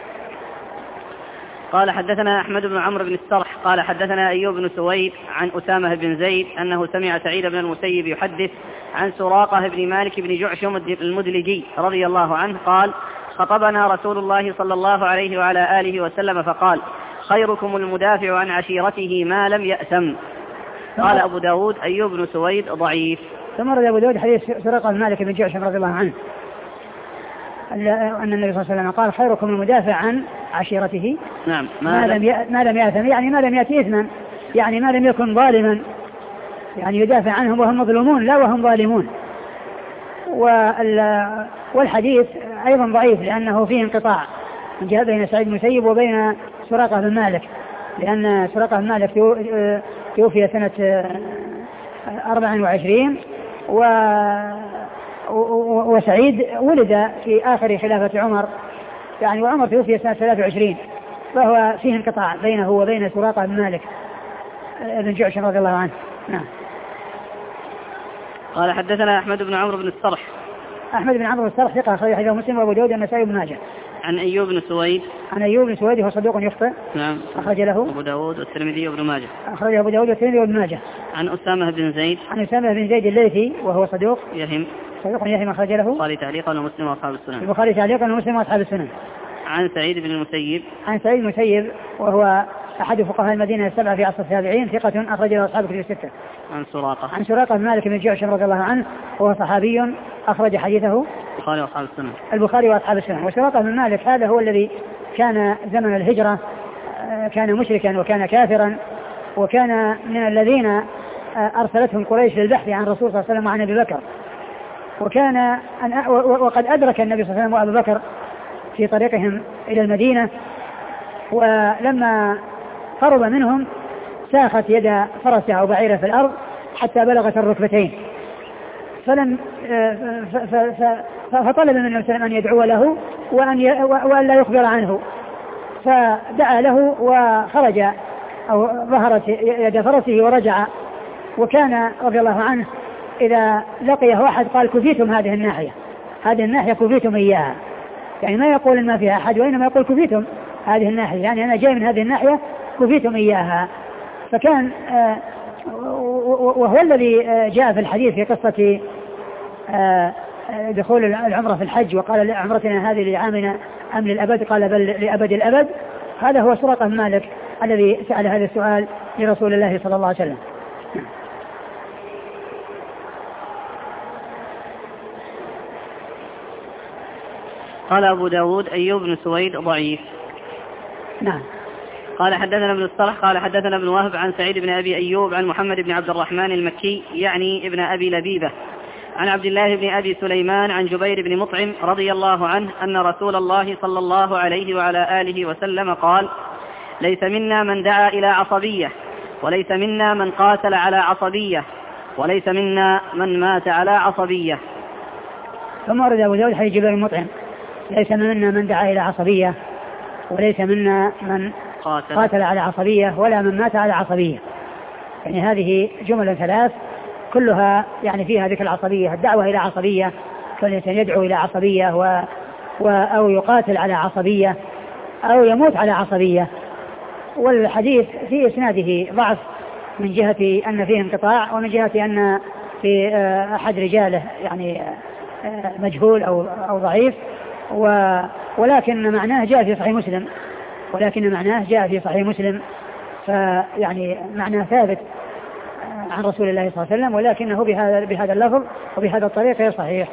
قال حدثنا أحمد بن عمرو بن السرح قال حدثنا أيوب بن سويد عن أسامة بن زيد أنه سمع سعيد بن المسيب يحدث عن سراقة بن مالك بن جعشم المدلجي رضي الله عنه قال خطبنا رسول الله صلى الله عليه وعلى آله وسلم فقال خيركم المدافع عن عشيرته ما لم يأثم. قال أبو داود أيوب بن سويد ضعيف. ثم رد أبو داود حديث سراقة بن مالك بن جعشم رضي الله عنه أن النبي صلى الله عليه وسلم قال خيركم المدافع عن عشيرته نعم ما لم يأثم، يعني ما لم يأتي إثما، يعني ما لم يكن ظالما، يعني يدافع عنهم وهم مظلومون لا وهم ظالمون. والحديث أيضا ضعيف لأنه فيه انقطاع بين سعيد المسيب وبين سراقة بن مالك، لأن سراقة بن مالك توفي سنة 24 وسعيد ولد في آخر خلافة عمر، يعني وعمر توفي سنة 23، فهو فيه انقطاع بينه وبين سراقة بن مالك بن جعشم رضي الله عنه. نعم. قال حدثنا أحمد بن عمرو بن السرح. أحمد بن عمرو بن السرح ثقة أخرج حديثه مسلم وأبو داود والنسائي بن ماجه. عن أيوب بن سويد. هو صدوق يخطئ. نعم. أخرج له أبو داود والترمذي وابن ماجه. أخرجه أبو داود والترمذي وابن ماجه. عن أسامة بن زيد. الليثي وهو صدوق يهم. أخرج له البخاري تعليقا ومسلم وأصحاب السنن. عن سعيد بن المسيب وهو أحد فقهاء المدينة السبعة في عصر التابعين ثقة أخرجه أصحاب الكتب الستة. عن سراقة بن مالك بن جعشم رضي الله عنه وهو صحابي أخرج حديثه البخاري وأصحاب السنن. وسراقة بن مالك هذا هو الذي كان زمن الهجرة كان مشركا وكان كافرا، وكان من الذين أرسلتهم قريش للبحث عن الرسول صلى الله عليه وسلم وعن أبي بكر، وقد أدرك النبي صلى الله عليه وسلم وأبي بكر في طريقهم إلى المدينة، ولما قرب منهم ساخت يد فرسه أو بعيره في الأرض حتى بلغت الركبتين، فطلب من النبي أن يدعو له وأن لا يخبر عنه، فدعا له وخرج أو ظهرت يد فرسه ورجع. وكان رضي الله عنه إذا لقيه أحد قال كفيتم هذه الناحية كفيتم إياها، يعني ما يقول ما فيها أحد وإنما يقول كفيتم هذه الناحية، يعني أنا جاي من هذه الناحية كفيتم إياها. فكان وهو الذي جاء في الحديث في قصة دخول العمرة في الحج وقال عمرتنا هذه لعامنا أم للأبد؟ قال بل لأبد الأبد. هذا هو سراقة بن مالك الذي سأل هذا السؤال لرسول الله صلى الله عليه وسلم. قال أبو داود أيوب بن سويد ضعيف. نعم. قال حدثنا ابن الصرح قال حدثنا ابن وهب عن سعيد بن أبي أيوب عن محمد بن عبد الرحمن المكي يعني ابن أبي لبيبة عن عبد الله بن أبي سليمان عن جبير بن مطعم رضي الله عنه أن رسول الله صلى الله عليه وعلى آله وسلم قال ليس منا من دعا إلى عصبية، وليس منا من قاتل على عصبية، وليس منا من مات على عصبية. ثم ورد أبو داود حديث جبير بن مطعم ليس منا من دعا إلى عصبية، وليس منا من قاتل على عصبية، ولا من مات على عصبية. يعني هذه جمل ثلاث كلها يعني فيها ذكر العصبية، الدعوة إلى عصبية، فالإنسان يدعو إلى عصبية أو يقاتل على عصبية أو يموت على عصبية. والحديث في إسناده ضعف من جهة أن فيه انقطاع، ومن جهة أن في أحد رجاله يعني مجهول أو ضعيف، ولكن معناه جاء في صحيح مسلم، فيعني معناه ثابت عن رسول الله صلى الله عليه وسلم، ولكنه بهذا اللفظ وبهذا الطريق غير صحيح.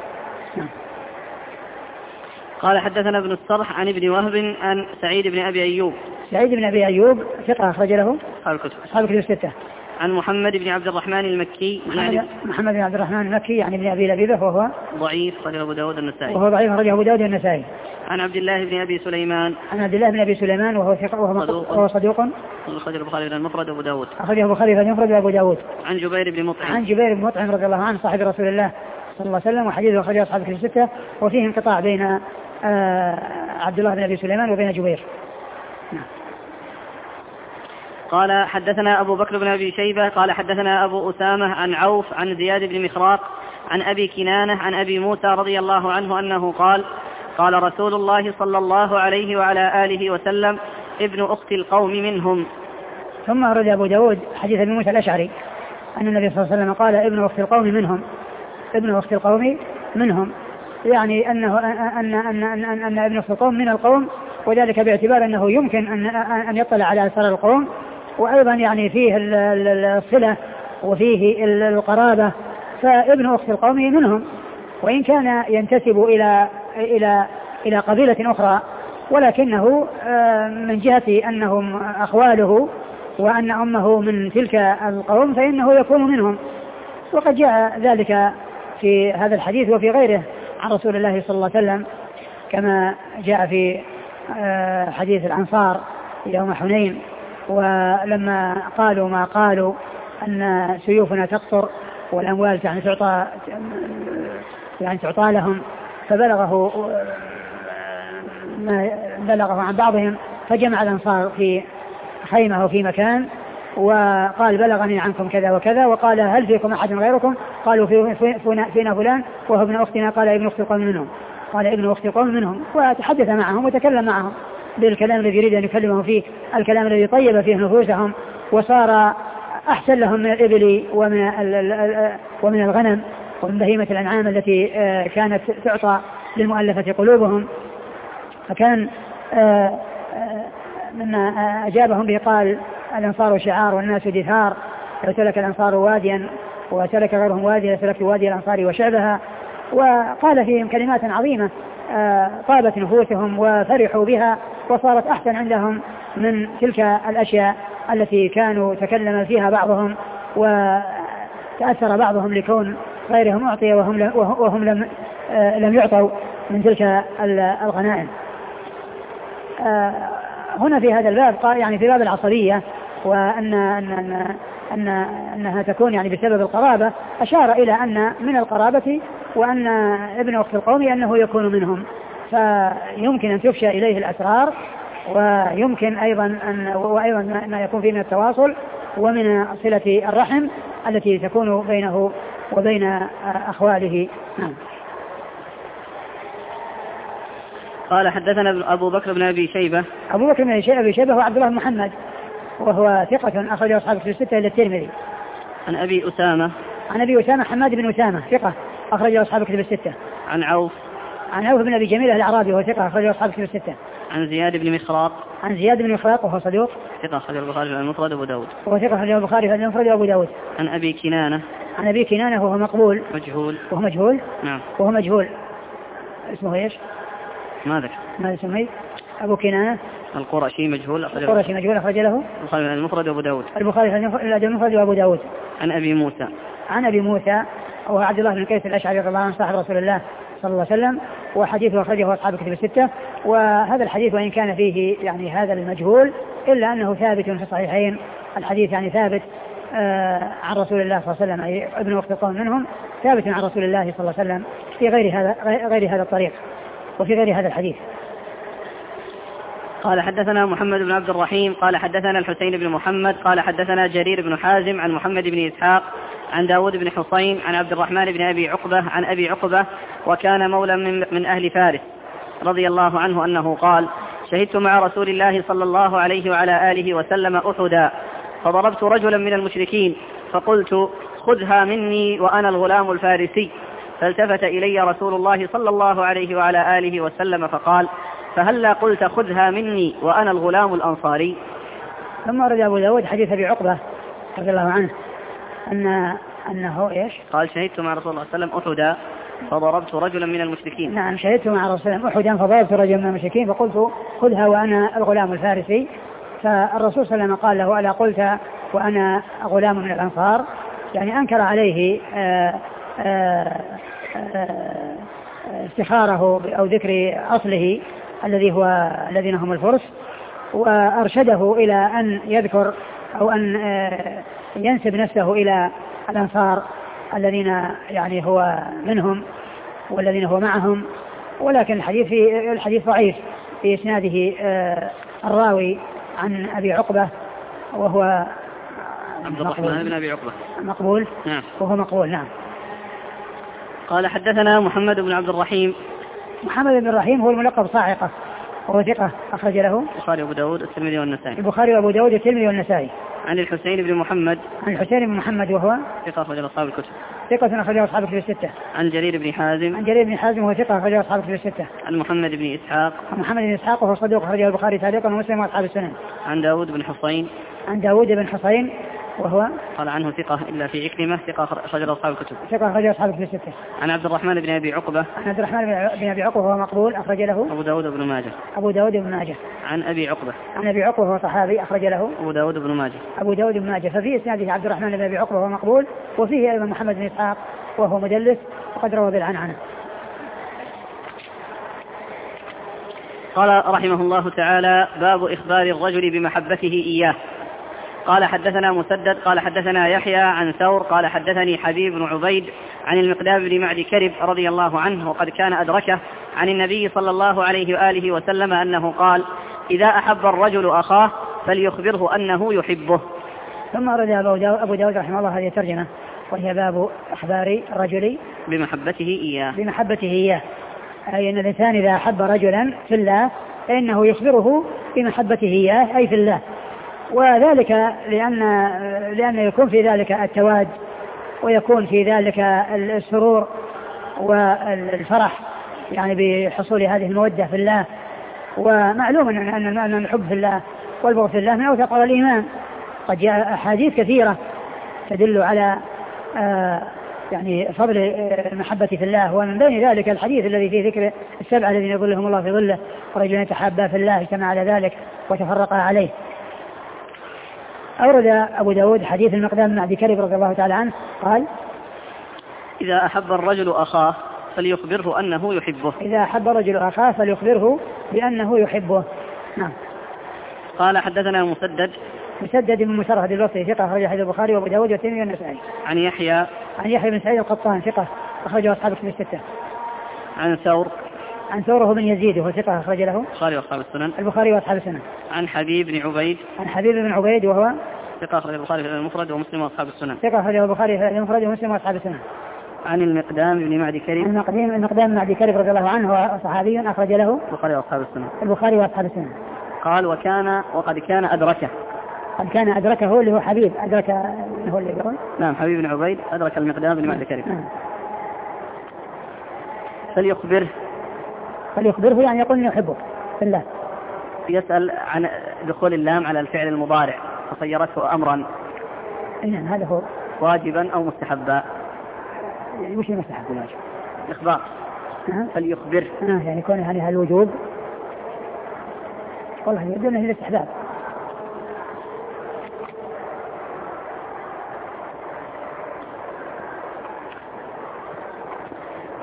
قال حدثنا ابن الصرح عن ابن وهب عن سعيد بن أبي أيوب. سعيد بن أبي أيوب ثقة أخرج له أصحاب الكتب الستة. عن محمد بن عبد الرحمن المكي. محمد بن عبد الرحمن المكي يعني ابن أبي لبيبة، وهو ضعيف أخرجه أبو داود النسائي. أخرجه أبو داود النسائي. عن عبد الله بن أبي سليمان. وهو ثقة وهو صدوق. أخرجه البخاري في المفرد وأبو داود. وأبو داود. عن جبير بن مطعم. رضي الله عنه صاحب رسول الله صلى الله عليه وسلم، وحديثه أخرجه أصحاب الكتب الستة، وفيه انقطاع بين عبد الله بن أبي سليمان وبين جبير. قال حدثنا أبو بكر بن أبي شيبة قال حدثنا أبو أسامة عن عوف عن زياد بن مخراق عن أبي كنانة عن أبي موسى رضي الله عنه أنه قال رسول الله صلى الله عليه وعلى آله وسلم: ابن أخت القوم منهم. ثم أورد أبو داود حديث أبي موسى الأشعري أن النبي صلى الله عليه وسلم قال: ابن أخت القوم منهم، يعني أن ابن أخت القوم من القوم، وذلك باعتبار أنه يمكن أن يطلع على أسرار القوم، وأيضا يعني فيه الصلة وفيه القرابة، فابن أخت القوم منهم، وإن كان ينتسب إلى قبيلة أخرى، ولكنه من جهة أنهم أخواله وأن أمه من تلك القوم فإنه يكون منهم. وقد جاء ذلك في هذا الحديث وفي غيره عن رسول الله صلى الله عليه وسلم، كما جاء في حديث الأنصار يوم حنين، ولما قالوا ما قالوا أن سيوفنا تقطر والأموال يعني تعطى لهم، فبلغه ما بلغه عن بعضهم، فجمع الأنصار في خيمة أو في مكان وقال: بلغني عنكم كذا وكذا، وقال: هل فيكم أحد غيركم؟ قالوا: فينا فلان وهو ابن أختنا. قال: ابن أخت القوم منهم. وتحدث معهم وتكلم معهم بالكلام الذي يريد أن يكلمهم فيه، الكلام الذي طيب فيه نفوسهم، وصار أحسن لهم من الإبل ومن الغنم ومن بهيمة الأنعام التي كانت تعطى للمؤلفة قلوبهم. فكان مما أجابهم به قال: الأنصار شعار والناس دثار، لو سلك الأنصار واديا وسلك غيرهم واديا لسلكت وادي الأنصار وشعبها. وقال فيهم كلمات عظيمة طابت نفوسهم وفرحوا بها، وصارت أحسن عندهم من تلك الأشياء التي كانوا تكلم فيها بعضهم، وتأثر بعضهم لكون غيرهم أعطي وهم لم يعطوا من تلك الغنائم. هنا في هذا الباب قال يعني في باب العصبية، أنها تكون يعني بسبب القرابة، أشار إلى أن من القرابة وأن ابن أخت القوم أنه يكون منهم، فيمكن أن تفشى إليه الأسرار، ويمكن أيضا ما يكون فيه من التواصل ومن صلة الرحم التي تكون بينه وبين أخواله. قال حدثنا أبو بكر بن أبي شيبة. هو عبد الله بن محمد، وهو ثقة أخرجه أصحاب الكتب الستة إلا الترمذي. عن أبي أسامة حماد بن أسامة ثقة أخرجه أصحاب الكتب الستة. عن عوف بن أبي جميلة الأعرابي وهو ثقة أخرجه أصحاب الكتب الستة. عن زياد بن مخراق وهو صدوق ثقة أخرجه البخاري في المفرد وأبو داود. عن أبي كنانة وهو مقبول وهو مجهول. اسمه ايش؟ ماذا اسمه؟ أبو كنانة القرشي مجهول أخرج له البخاري في المفرد وأبو داود. وأبو داود. عن أبي موسى وهو عبد الله بن قيس الأشعري رضي الله عنه صاحب رسول الله صلى الله عليه وسلم، وحديثه أخرجه أصحاب الكتب الستة. وهذا الحديث وإن كان فيه يعني هذا المجهول إلا أنه ثابت في الصحيحين. الحديث يعني ثابت عن رسول الله صلى الله عليه وسلم، أي ابن وقت قوم منهم ثابت عن رسول الله صلى الله عليه وسلم في غير هذا الطريق وفي غير هذا الحديث. قال حدثنا محمد بن عبد الرحيم قال حدثنا الحسين بن محمد قال حدثنا جرير بن حازم عن محمد بن إسحاق عن داود بن حصين عن عبد الرحمن بن أبي عقبة عن أبي عقبة وكان مولى من أهل فارس رضي الله عنه أنه قال: شهدت مع رسول الله صلى الله عليه وعلى آله وسلم أحدا، فضربت رجلا من المشركين فقلت: خذها مني وأنا الغلام الفارسي. فالتفت إلي رسول الله صلى الله عليه وعلى آله وسلم فقال: فهلا قلت خذها مني وأنا الغلام الأنصاري. ثم رد أبو داود حديث أبي عقبة رضي الله عنه أنه إيش؟ قال: شهدت مع رسول الله صلى الله عليه وسلم أحدا فضربت رجلا من المشركين. نعم، شهدت مع رسول الله أحدا فضربت رجلا من المشركين فقلت: خذها وأنا الغلام الفارسي. فالرسول صلى الله عليه وسلم قال له: ألا قلت وأنا غلام من الأنصار؟ يعني أنكر عليه استخاره أو ذكر أصله الذين هم الفرس، وأرشده إلى أن يذكر أو أن ينسب نفسه إلى الأنصار الذين يعني هو منهم والذين هو معهم. ولكن الحديث ضعيف في إسناده الراوي عن أبي عقبة وهو عبد الرحمن بن أبي عقبة مقبول. نعم. وهو مقبول. نعم. قال حدثنا محمد بن عبد الرحيم. محمد بن الرحيم هو الملقب صاعقة وهو ثقة أخرج له البخاري وأبو داود والترمذي والنسائي. البخاري وأبو داود والترمذي والنسائي. عن الحسين بن محمد. عن الحسين بن محمد وهو ثقة أخرج أصحاب الكتب. ثقة أخرج أصحاب الكتب الستة. عن جرير بن حازم. عن جرير بن حازم وهو ثقة أخرج أصحاب الكتب الستة. عن محمد بن إسحاق. عن محمد بن إسحاق وهو صدوق أخرجه البخاري تعليقا ومسلم وأصحاب السنن. عن داود بن حصين. عن داود بن حصين وهو قال عنه ثقة إلا في عكرمة ثقة أخرج أصحاب الكتب. ثقة أخرج أصحاب الكتب الستة. عن عبد الرحمن بن أبي عقبة. عن عبد الرحمن بن أبي عقبة وهو مقبول أخرج له أبو داود بن ماجه. أبو داود بن ماجه. عن أبي عقبة. عن أبي عقبة وهو صحابي أخرج له أبو داود بن ماجه. أبو داود بن ماجه. ففي إسناده عبد الرحمن بن أبي عقبة وهو مقبول، وفيه أيضا محمد بن إسحاق وهو مدلس وقد روى بالعنعنة. قال رحمه الله تعالى: باب إخبار الرجل بمحبته إياه. قال حدثنا مسدد قال حدثنا يحيى عن ثور قال حدثني حبيب بن عبيد عن المقدام بن معد كرب رضي الله عنه وقد كان أدركه عن النبي صلى الله عليه وآله وسلم أنه قال: إذا أحب الرجل أخاه فليخبره أنه يحبه. ثم أرد أبو داود رحمه الله هذه الترجمة، وهي باب إخبار الرجل بمحبته إياه. أي أن الإنسان إذا أحب رجلا في الله فإنه يخبره بمحبته إياه أي في الله، وذلك لأن يكون في ذلك التواد ويكون في ذلك السرور والفرح يعني بحصول هذه المودة في الله. ومعلوم أن الحب في الله والبغض في الله من أوثق على الإيمان. قد جاء أحاديث كثيرة تدل على يعني فضل المحبة في الله، ومن بين ذلك الحديث الذي فيه ذكر السبعة الذين يظلهم الله في ظله ورجلان يتحابا في الله اجتمعا على ذلك وتفرقا عليه. أورد أبو داود حديث المقدام بن معد كرب رضي الله تعالى عنه قال: إذا أحب الرجل أخاه فليخبره أنه يحبه. إذا أحب الرجل أخاه فليخبره بأنه يحبه. نعم. قال حدثنا مسدد بن مسرهد البصري ثقة أخرج حديث البخاري وأبو داود والترمذي والنسائي. عن يحيى بن سعيد القطان ثقة أخرجه أصحاب الكتب الستة. عن ثور وهو بن يزيد وهو ثقة أخرج له البخاري وأصحاب السنن. عن حبيب بن عبيد وهو ثقة أخرج البخاري في المفرد ومسلم وأصحاب السنن. ثقة أخرج البخاري في المفرد ومسلم وأصحاب السنن. عن المقدام بن معد كرب رضي الله عنه صحابي أخرج له البخاري وأصحاب السنن. قال: وقد كان أدركه. قد كان أدركه اللي هو حبيب أدرك هو اللي يقول. نعم، حبيب بن عبيد أدرك المقدام بن معد كرب. فليخبره يعني يقول إنه يحبه في الله. يسأل عن دخول اللام على الفعل المضارع فصيرته أمرا. نعم، هذا هو. واجبا أو مستحبا؟ يعني وش المستحب والواجب؟ إخبار. فليخبر يعني يكون يعني الوجوب. والله يبدو أنه الاستحباب.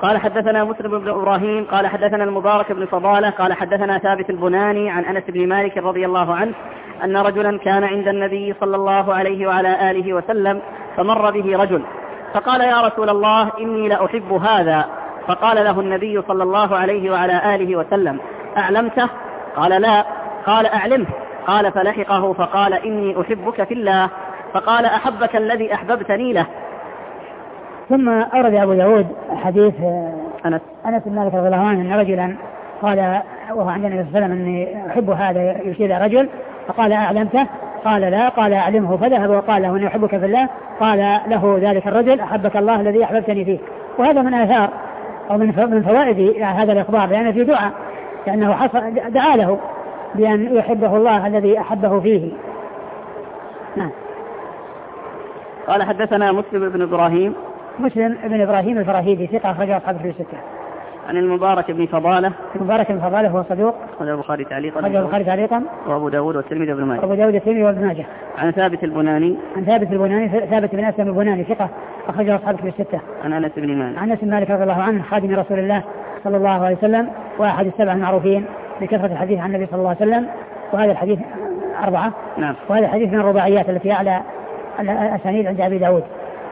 قال حدثنا مسلم بن إبراهيم قال حدثنا المبارك بن فضالة قال حدثنا ثابت البناني عن أنس بن مالك رضي الله عنه أن رجلا كان عند النبي صلى الله عليه وعلى آله وسلم فمر به رجل فقال يا رسول الله إني لأحب هذا، فقال له النبي صلى الله عليه وعلى آله وسلم أعلمته؟ قال لا. قال أعلمه. قال فلحقه فقال إني أحبك في الله، فقال أحبك الذي أحببتني له. ثم أورد أبو داود حديث أنس بن مالك رضي الله عنه أن رجلا قال وهو عند النبي صلى الله عليه وسلم إني أحب هذا، يشير رجل، فقال أعلمته؟ قال لا. قال أعلمه. فذهب وقال له إني أحبك في الله، قال له ذلك الرجل أحبك الله الذي أحببتني فيه. وهذا من آثار أو من فوائد هذا الإخبار، لأن في دعاء، لأنه دعا له بأن يحبه الله الذي أحبه فيه. نعم. قال حدثنا مسلم بن إبراهيم الفراهيدي ثقة أخرجه أصحاب الكتب الستة. عن المبارك بن فضالة هو صدوق أخرجه البخاري تعليقا وأبو داود والترمذي وابن ماجه. عن ثابت البناني ثابت بن أسلم البناني ثقة أخرجه أصحاب الكتب الستة. عن أنس بن مالك رضي الله عنه خادم رسول الله صلى الله عليه وسلم وأحد السبع المعروفين بكثرة الحديث عن النبي صلى الله عليه وسلم، وهذا الحديث 4. نعم. وهذا الحديث من الرباعيات التي أعلى الأسانيد عند أبي داود.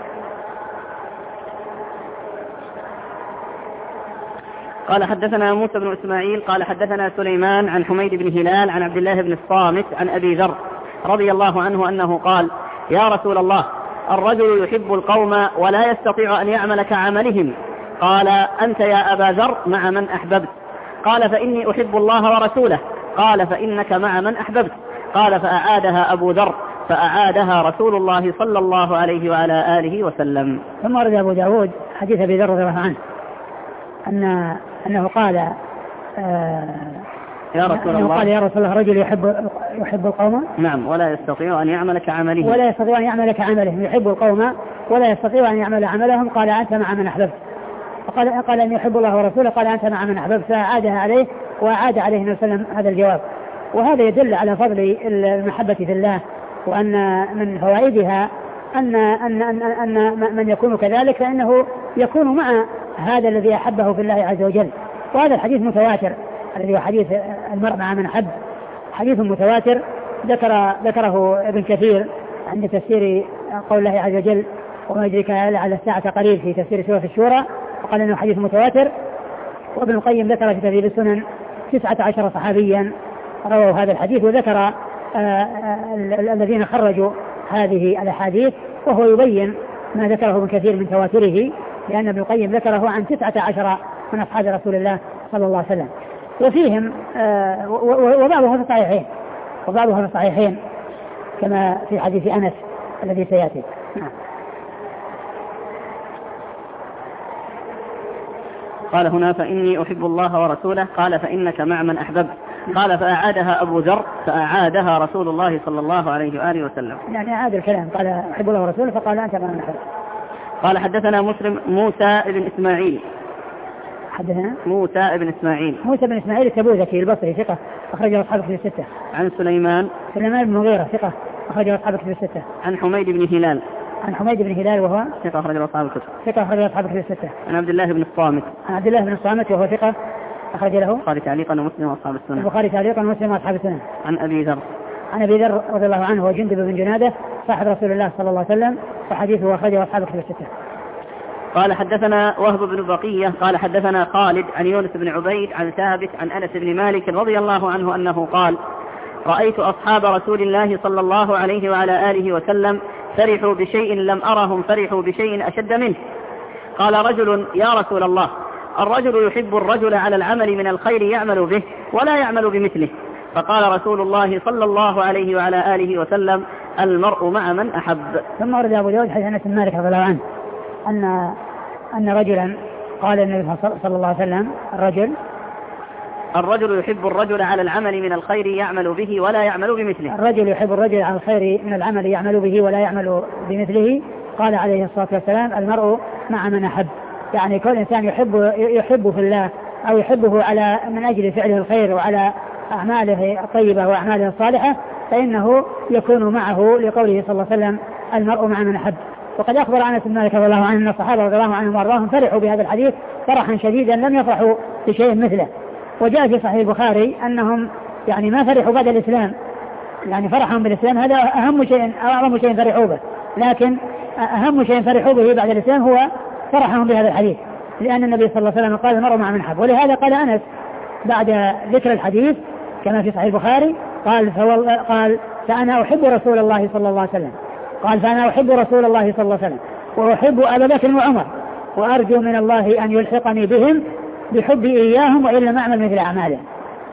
قال حدثنا موسى بن إسماعيل قال حدثنا سليمان عن حميد بن هلال عن عبد الله بن الصامت عن أبي ذر رضي الله عنه أنه قال يا رسول الله الرجل يحب القوم ولا يستطيع أن يعمل كعملهم، قال أنت يا أبا ذر مع من أحببت؟ قال فإني أحب الله ورسوله. قال فإنك مع من أحببت. قال فأعادها أبو ذر فأعادها رسول الله صلى الله عليه وعلى آله وسلم. ثم ورد أبو داود حديث أبي ذر رضي الله عنه أنه قال يا رسول الله رجل يحب القوم نعم ولا يستطيع أن يعمل كعملهم يحب القوم ولا يستطيع أن يعمل عملهم، قال أنت مع من أحببت. قال أن يحب الله ورسوله، قال أنت مع من أحببت، فأعادها عليه وأعاد عليه النبي صلى الله عليه وسلم هذا الجواب. وهذا يدل على فضل المحبة في الله، وأن من فوائدها أن من يكون كذلك فإنه يكون مع هذا الذي أحبه في الله عز وجل. وهذا الحديث متواتر الذي هو حديث المرء مع من أحب، حديث متواتر ذكره ابن كثير عند تفسير قول الله عز وجل وما يدريك لعل الساعة قريب في تفسير سورة الشورى، وقال إنه حديث متواتر. وابن القيم ذكر في تهذيب السنن 19 صحابيا رووا هذا الحديث، وذكر الذين خرجوا هذه الأحاديث، وهو يبين ما ذكره ابن كثير من تواتره، لأن ابن القيم ذكره عن 19 من أصحاب رسول الله صلى الله عليه وسلم، وفيهم وبعضها في الصحيحين كما في حديث أنس الذي سيأتي. قال هنا فإني أحب الله ورسوله، قال فإنك مع من أحببت. قال فأعادها أبو ذر فأعادها رسول الله صلى الله عليه وآله وسلم، يعني أعاد الكلام، قال أحب الله ورسوله فقال أنت مع من أحببت. قال حدثنا موسى بن إسماعيل موسى بن إسماعيل التبوذكي البصري ثقة أخرجه أصحاب الكتب الستة. عن سليمان بن مغيرة ثقة أخرجه أصحاب الكتب الستة. عن حميد بن هلال وهو ثقة أخرجه أصحاب الكتب الستة. عن عبد الله بن الصامت وهو ثقة أخرج له البخاري تعليقا ومسلم وأصحاب السنن. عن أبي ذر رضي الله عنه وجندب بن جنادة صاحب رسول الله صلى الله عليه وسلم، وحديثه أخرجه أصحاب الكتب الستة. قال حدثنا وهب بن بقية قال حدثنا خالد عن يونس بن عبيد عن ثابت عن أنس بن مالك رضي الله عنه أنه قال رأيت أصحاب رسول الله صلى الله عليه وعلى آله وسلم فرحوا بشيء لم أرهم فرحوا بشيء أشد منه. قال رجل يا رسول الله الرجل يحب الرجل على العمل من الخير يعمل به ولا يعمل بمثله. فقال رسول الله صلى الله عليه وعلى آله وسلم المرء مع من أحب. ثم ورد أبو داود حديث أنس بن مالك رضي الله عنه أن رجلا قال النبي صلى الله عليه وسلم الرجل يحب الرجل على العمل من الخير يعمل به ولا يعمل بمثله. الرجل يحب الرجل على الخير من العمل يعمل به ولا يعمل بمثله. قال عليه الصلاة والسلام المرء مع من أحب، يعني كل إنسان يحب في الله أو يحبه على من أجل فعله الخير وعلى أعماله الطيبة وأعماله الصالحة فإنه يكون معه، لقوله صلى الله عليه وسلم المرء مع من أحب. وقد أخبر أنس بن مالك رضي الله عنه أن الصحابة رضي الله عنهم وأرضاهم فرحوا بهذا الحديث فرحا شديدا لم يفرحوا بشيء مثله. وجاء في صحيح البخاري أنهم يعني ما فرحوا بعد الإسلام، يعني فرحهم بالإسلام هذا أهم شيء أعظم شيء فرحوا به، لكن أهم شيء فرحوا به بعد الإسلام هو فرحهم بهذا الحديث، لأن النبي صلى الله عليه وسلم قال المرء مع من حب. ولهذا قال أنس بعد ذكر الحديث كما في صحيح البخاري قال فأنا أحب رسول الله صلى الله عليه وسلم، قال فأنا أحب رسول الله صلى الله عليه وسلم وأحب أبا بكر وعمر وأرجو من الله أن يلحقني بهم بحبي إياهم وإن لم أعمل مثل أعمالهم.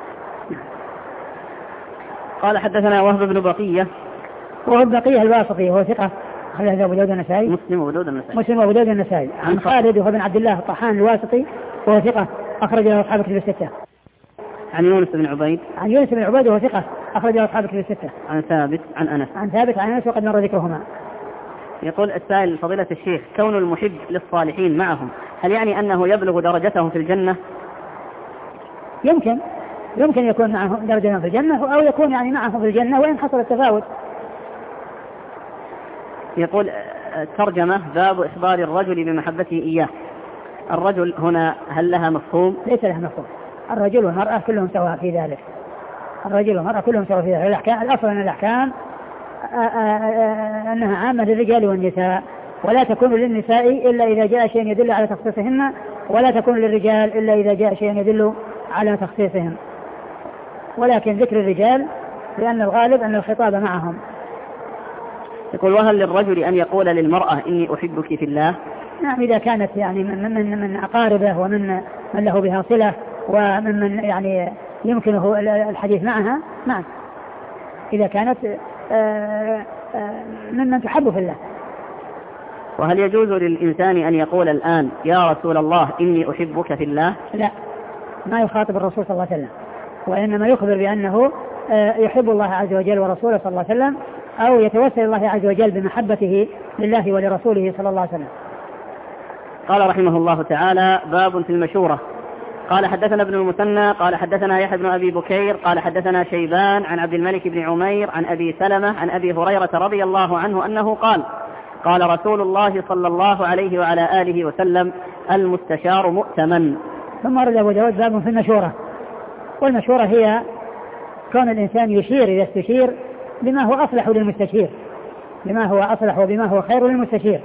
قال حدثنا وهب بن بقية. وهب بقية الواسطي وهو ثقة أخرجه أبو داود النسائي. مسلم وأبو داود النسائي. عن خالد وهو بن عبد الله الطحان الواسطي وهو ثقة أخرج له أصحاب الكتب الستة. عن يونس بن عبيد وهو ثقة أخرج له أصحاب الكتب الستة. عن ثابت عن أنس وقد مر ذكرهما. يقول السائل فضيلة الشيخ كون المحب للصالحين معهم هل يعني أنه يبلغ درجتهم في الجنة؟ يمكن يكون معهم درجتهم في الجنة أو يكون يعني معهم في الجنة وإن حصل التفاوت. يقول الترجمة باب إخبار الرجل بمحبته إياه. الرجل هنا هل لها مفهوم؟ ليس لها مفهوم. الرجل والمرأة كلهم سواء في ذلك. الأصل أن الأحكام أنها عامة للرجال والنساء، ولا تكون للنساء إلا إذا جاء شيء يدل على تخصيصهن، ولا تكون للرجال إلا إذا جاء شيء يدل على تخصيصهم، ولكن ذكر الرجال لأن الغالب أن الخطاب معهم. يقول وهل للرجل أن يقول للمرأة إني أحبك في الله؟ نعم إذا كانت يعني من أقاربه ومن له بها صلة ومن يعني يمكنه الحديث معها، نعم إذا كانت ممن تحب في الله. وهل يجوز للإنسان أن يقول الآن يا رسول الله إني أحبك في الله؟ لا، ما يخاطب الرسول صلى الله عليه وسلم، وإنما يخبر بأنه يحب الله عز وجل ورسوله صلى الله عليه وسلم، أو يتوسل الله عز وجل بمحبته لله ولرسوله صلى الله عليه وسلم. قال رحمه الله تعالى باب في المشورة. قال حدثنا ابن المثنى قال حدثنا يحيى بن أبي بكير قال حدثنا شيبان عن عبد الملك بن عمير عن أبي سلمة عن أبي هريرة رضي الله عنه أنه قال رسول الله صلى الله عليه وعلى آله وسلم المستشار مؤتمن. ثم ورد أبو داود باب في المشورة. والمشورة هي كون الإنسان يشير إذا استشير بما هو أصلح للمستشير، بما هو أصلح وبما هو خير للمستشير،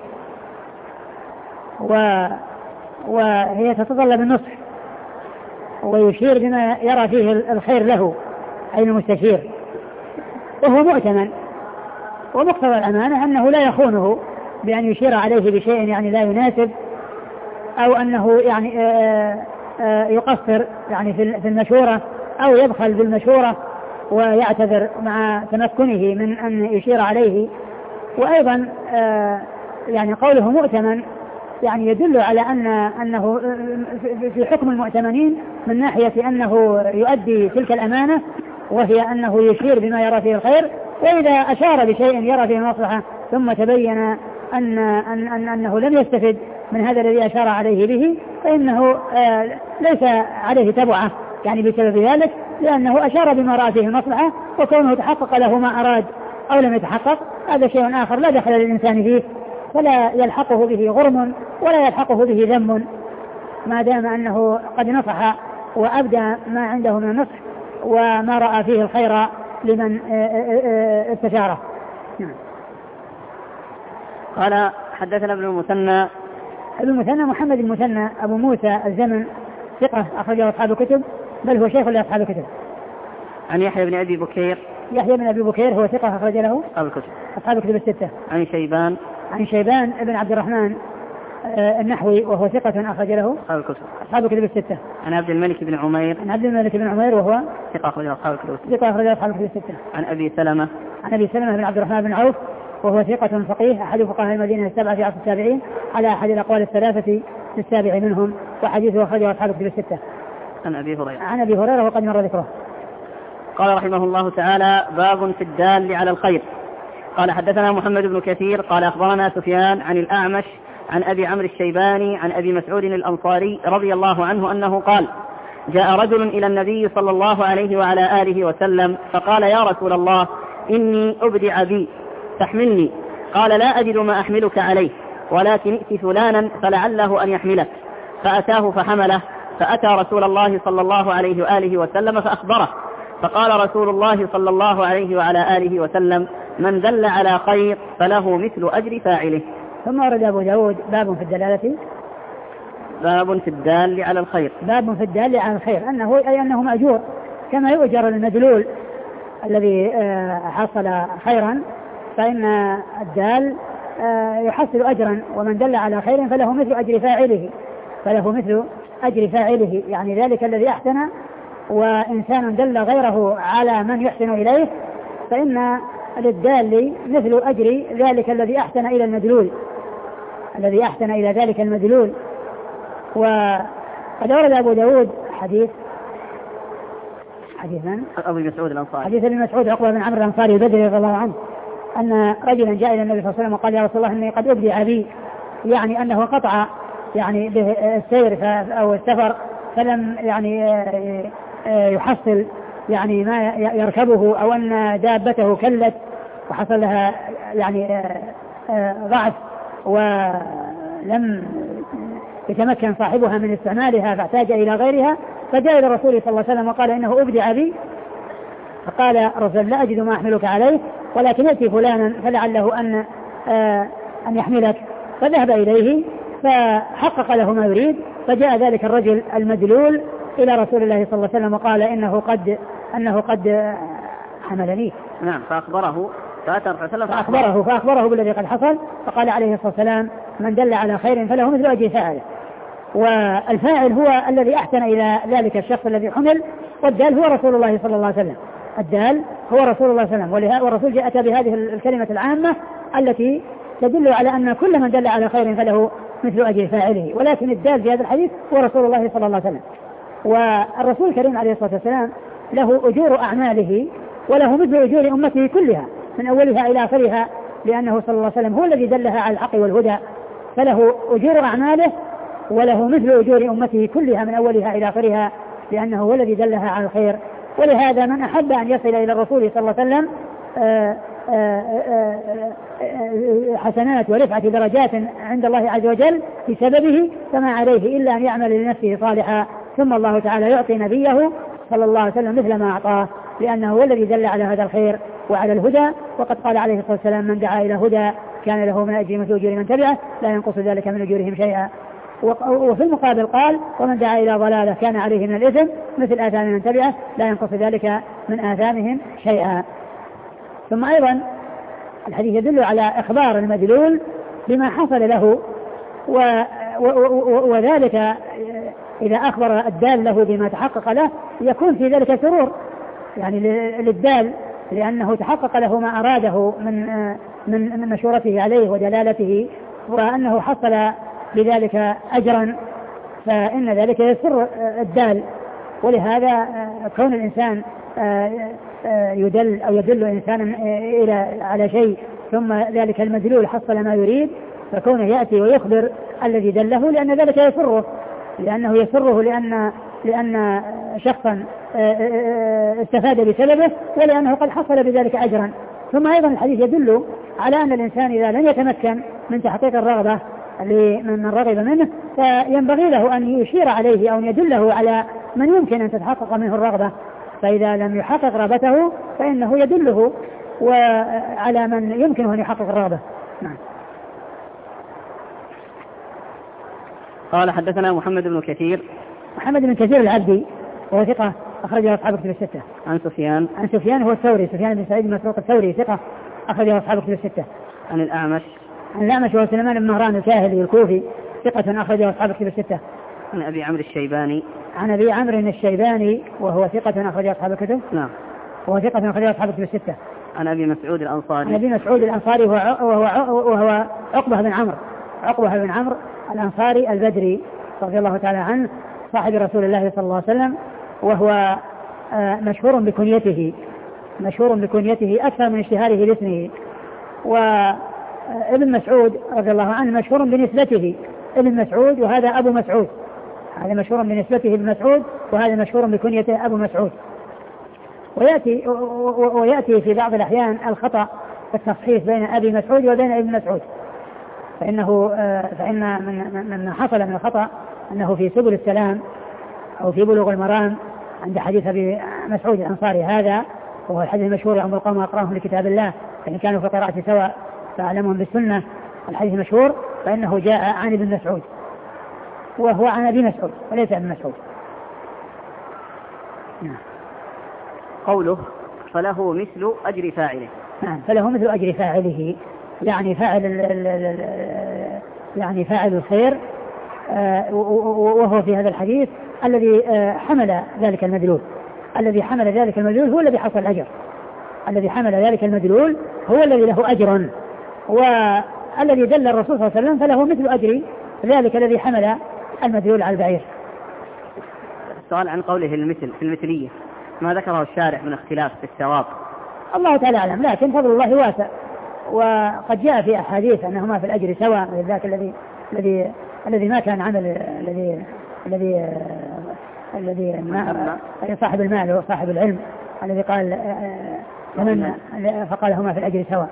وهي تتطلب النصح، ويشير بما يرى فيه الخير له أي المستشير، وهو مؤتمن. ومقتضى الأمانة أنه لا يخونه بأن يشير عليه بشيء يعني لا يناسب، أو أنه يعني يقصر يعني في المشورة أو يبخل بالمشورة ويعتذر مع تمكنه من أن يشير عليه. وأيضا يعني قوله مؤتمن يعني يدل على أنه في حكم المؤتمنين من ناحية أنه يؤدي تلك الأمانة، وهي أنه يشير بما يرى فيه الخير، وإذا أشار بشيء يرى فيه المصلحة ثم تبين أنه لم يستفد من هذا الذي أشار عليه به فإنه ليس عليه تبعة يعني بسبب ذلك، لأنه أشار بما رأى فيه المصلحة، وكونه تحقق له ما أراد أو لم يتحقق هذا شيء آخر لا دخل للإنسان فيه، فلا يلحقه به غرم ولا يلحقه به ذم، ما دام أنه قد نصح وأبدى ما عنده من النصح وما رأى فيه الخير لمن استشاره. قال حدثنا ابن المثنى محمد المثنى أبو موسى الزمن ثقة أخرجه أصحاب الكتب، بل هو شيخ لأصحاب الكتب. عن يحيى بن أبي بكير هو ثقة أخرج له أصحاب الكتب الستة. عن شيبان ابن عبد الرحمن النحوي وهو ثقة أخرج له أصحاب الكتب الستة. عن عبد الملك بن عمير وهو ثقة أخرج أصحاب الكتب الستة. عن أبي سلمة بن عبد الرحمن بن عوف وهو ثقة فقيه أحد فقهاء المدينة السبعة في عصر التابعين على أحد الأقوال الثلاثة للسابع منهم، وحديثه أخرجه أصحاب الكتب الستة. عن أبي هريرة وقد مر ذكره. قال رحمه الله تعالى باب في الدال على الخير. قال حدثنا محمد بن كثير قال أخبرنا سفيان عن الأعمش عن أبي عمرو الشيباني عن أبي مسعود الأنصاري رضي الله عنه أنه قال جاء رجل إلى النبي صلى الله عليه وعلى آله وسلم فقال يا رسول الله إني أبدع بي تحملني. قال لا أجد ما أحملك عليه ولكن ائت فلانا فلعله أن يحملك. فأتاه فحمله، فأتى رسول الله صلى الله عليه وآله وسلم فأخبره، فقال رسول الله صلى الله عليه وعلى آله وسلم: من دل على خير فله مثل أجر فاعله. ثم ورد أبو داود باب في الدلالة، باب في الدال على الخير، باب في الدال على الخير، أنه مأجور كما يؤجر المدلول الذي حصل خيرا، فإن الدال يحصل أجرا، ومن دل على خير فله مثل أجر فاعله، فله مثل أجر فاعله، يعني ذلك الذي أحسن وإنسان دل غيره على من يحسن إليه فإن للدال مثل أجر ذلك الذي أحسن إلى المدلول، الذي أحسن إلى ذلك المدلول. وقد ورد أبو داود حديث من؟ أبي مسعود الأنصاري، حديث ابن مسعود عقبة بن عمرو الأنصاري البدري رضي الله عنه أن رجلا جاء إلى النبي صلى الله عليه وسلم وقال: يا رسول الله إني قد أبدي أبي، يعني أنه قطع يعني به السير أو السفر، فلم يعني يحصل يعني ما يركبه، أو أن دابته كلت وحصل لها يعني ضعف ولم يتمكن صاحبها من استعمالها فاحتاج إلى غيرها، فجاء إلى الرسول صلى الله عليه وسلم وقال: إنه أبدع بي. فقال الرسول: لا أجد ما أحملك عليه، ولكن يأتي فلانا فلعله أن يحملك. فذهب إليه فحقق له ما يريد، فجاء ذلك الرجل المدلول إلى رسول الله صلى الله عليه وسلم وقال: إنه قد حملني. نعم. فأخبره بالذي قد حصل، فقال عليه الصلاة والسلام: من دل على خير فله مثل أجر فاعله. والفاعل هو الذي أحسن إلى ذلك الشخص الذي حمل، والدال هو رسول الله صلى الله عليه وسلم، الدال هو رسول الله صلى الله عليه وسلم. والرسول جاء بهذه الكلمة العامة التي تدل على أن كل من دل على خير فله مثل أجر فاعله، ولكن الدال في هذا الحديث هو رسول الله صلى الله عليه وسلم. والرسول الكريم عليه الصلاة والسلام له أجور أعماله وله مثل أجور أمته كلها من أولها إلى آخرها، لأنه صلى الله عليه وسلم هو الذي دلها على الحق والهدى، فله أجور أعماله وله مثل أجور أمته كلها من أولها إلى آخرها، لأنه هو الذي دلها على الخير. ولهذا من أحب أن يصل إلى الرسول صلى الله عليه وسلم حسنات ورفعة درجات عند الله عز وجل بسببه، فما عليه إلا أن يعمل لنفسه صالحا، ثم الله تعالى يعطي نبيه صلى الله عليه وسلم مثل ما أعطاه، لأنه هو الذي دل على هذا الخير وعلى الهدى. وقد قال عليه الصلاة والسلام: من دعا إلى هدى كان له من أجر مثل أجور من تبعه لا ينقص ذلك من أجورهم شيئا. وفي المقابل قال: ومن دعا إلى ضلالة كان عليه من الإثم مثل آثام من تبعه لا ينقص ذلك من آثامهم شيئا. ثم أيضا الحديث يدل على إخبار المدلول بما حصل له، وذلك إذا أخبر الدال له بما تحقق له يكون في ذلك سرور يعني للدال، لأنه تحقق له ما أراده من مشورته عليه ودلالته، وأنه حصل بذلك أجرا، فإن ذلك يسر الدال. ولهذا كون الإنسان يدل إنسانا على شيء ثم ذلك المدلول حصل ما يريد، فكونه يأتي ويخبر الذي دله لأن ذلك يسره، لأنه يسره لأن شخصا استفاد بسببه ولأنه قد حصل بذلك أجرا. ثم أيضا الحديث يدل على أن الإنسان إذا لم يتمكن من تحقيق الرغبة من رغب منه فينبغي له أن يشير عليه أو أن يدله على من يمكن أن تتحقق منه الرغبة، فإذا لم يحقق رغبته فإنه يدله وعلى من يمكنه أن يحقق الرغبة. نعم. قال: حدثنا محمد بن كثير العبدي وهو ثقة أخرجه أصحاب كتب الستة. عن سفيان هو الثوري، سفيان بن سعيد بن مسروق الثوري ثقة أخرجه أصحاب كتب الستة. عن الأعمش وهو سليمان بن مهران الكاهلي الكوفي ثقة أخرجه أصحاب كتب الستة. عن أبي عمرو الشيباني وهو ثقة أخرجه أصحاب الكتب. نعم. وهو ثقة أخرجه أصحاب كتب الستة. عن أبي مسعود الأنصاري وهو عقبة بن عمرو الأنصاري البدري رضي الله تعالى عنه، صاحب رسول الله صلى الله عليه وسلم، وهو مشهور بكنيته أكثر من اشتهاره لاسمه. وابن مسعود رضي الله عنه مشهور بنسبته ابن مسعود، وهذا أبو مسعود، هذا مشهور بنسبته ابن مسعود وهذا مشهور بكنيته أبو مسعود. ويأتي في بعض الأحيان الخطأ والتصحيح بين أبي مسعود وبين ابن مسعود، فإن من حصل من الخطأ أنه في سبل السلام أو في بلوغ المرام عند حديث أبي مسعود الأنصاري هذا، وهو الحديث المشهور يأمر القوم وأقراهم لكتاب الله فإن كانوا في قراءة سواء فأعلمهم بالسنة، الحديث المشهور، فإنه جاء عن ابن مسعود وهو عن أبي مسعود وليس ابن مسعود. قوله فله مثل أجر فاعله. نعم، فله مثل أجر فاعله، يعني فاعل الخير، وهو في هذا الحديث الذي حمل ذلك المدلول، الذي حمل ذلك المدلول هو الذي حصل الأجر، الذي حمل ذلك المدلول هو الذي له أجر، والذي دل الرسول صلى الله عليه وسلم فله مثل أجر ذلك الذي حمل المدلول على البعير. السؤال عن قوله المثل في المثلية، ما ذكره الشارح من اختلاف في الثواب؟ الله تعالى أعلم، لكن فضل الله واسع، وقد جاء في أحاديث أنهما في الأجر سواء، ذاك الذي ما كان عمل الذي صاحب المال وصاحب العلم الذي قال فقال هما في الأجر سواء.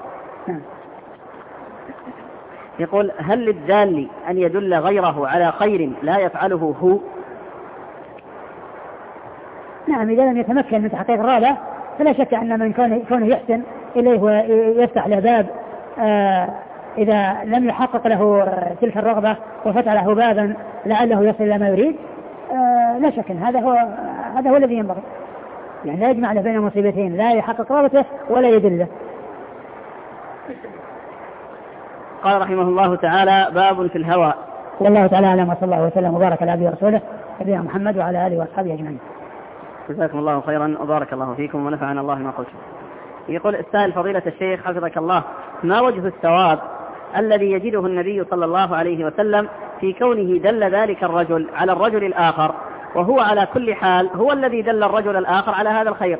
يقول هل للدال أن يدل غيره على خير لا يفعله هو؟ نعم، إذا لم يتمكن من تحقيق الرغبة فلا شك أن من كونه يحسن إليه ويفتح له باب، إذا لم يحقق له تلك الرغبة وفتح له بابا لعله يصل إلى ما يريد، لا شك أن هذا هو الذي ينبغي، يعني لا يجمع له بين مصيبتين، لا يحقق رغبته ولا يدله. قال رحمه الله تعالى باب في الهوى. والله تعالى أعلم، وصلى الله وسلم وبارك على عبده ورسوله نبينا محمد وعلى آله وأصحابه أجمعين. جزاكم الله خيرا وبارك الله فيكم ونفعنا الله ما قلتم. يقول السائل فضيلة الشيخ حفظك الله، ما وجه الثواب الذي يجده النبي صلى الله عليه وسلم في كونه دل ذلك الرجل على الرجل الآخر، وهو على كل حال هو الذي دل الرجل الآخر على هذا الخير؟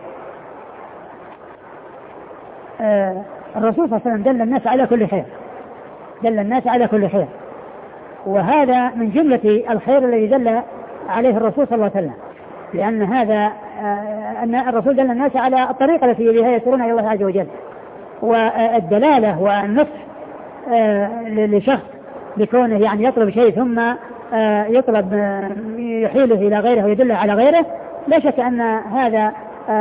الرسول صلى الله عليه وسلم دل الناس على كل خير، دل الناس على كل خير، وهذا من جملة الخير الذي دل عليه الرسول صلى الله عليه وسلم، لأن هذا أن الرسول دل الناس على الطريقة التي بها يسيرون إلى الله عز وجل، والدلالة والنصح لشخص بكونه يعني يطلب شيء ثم يطلب يحيله إلى غيره ويدله على غيره، لا شك أن هذا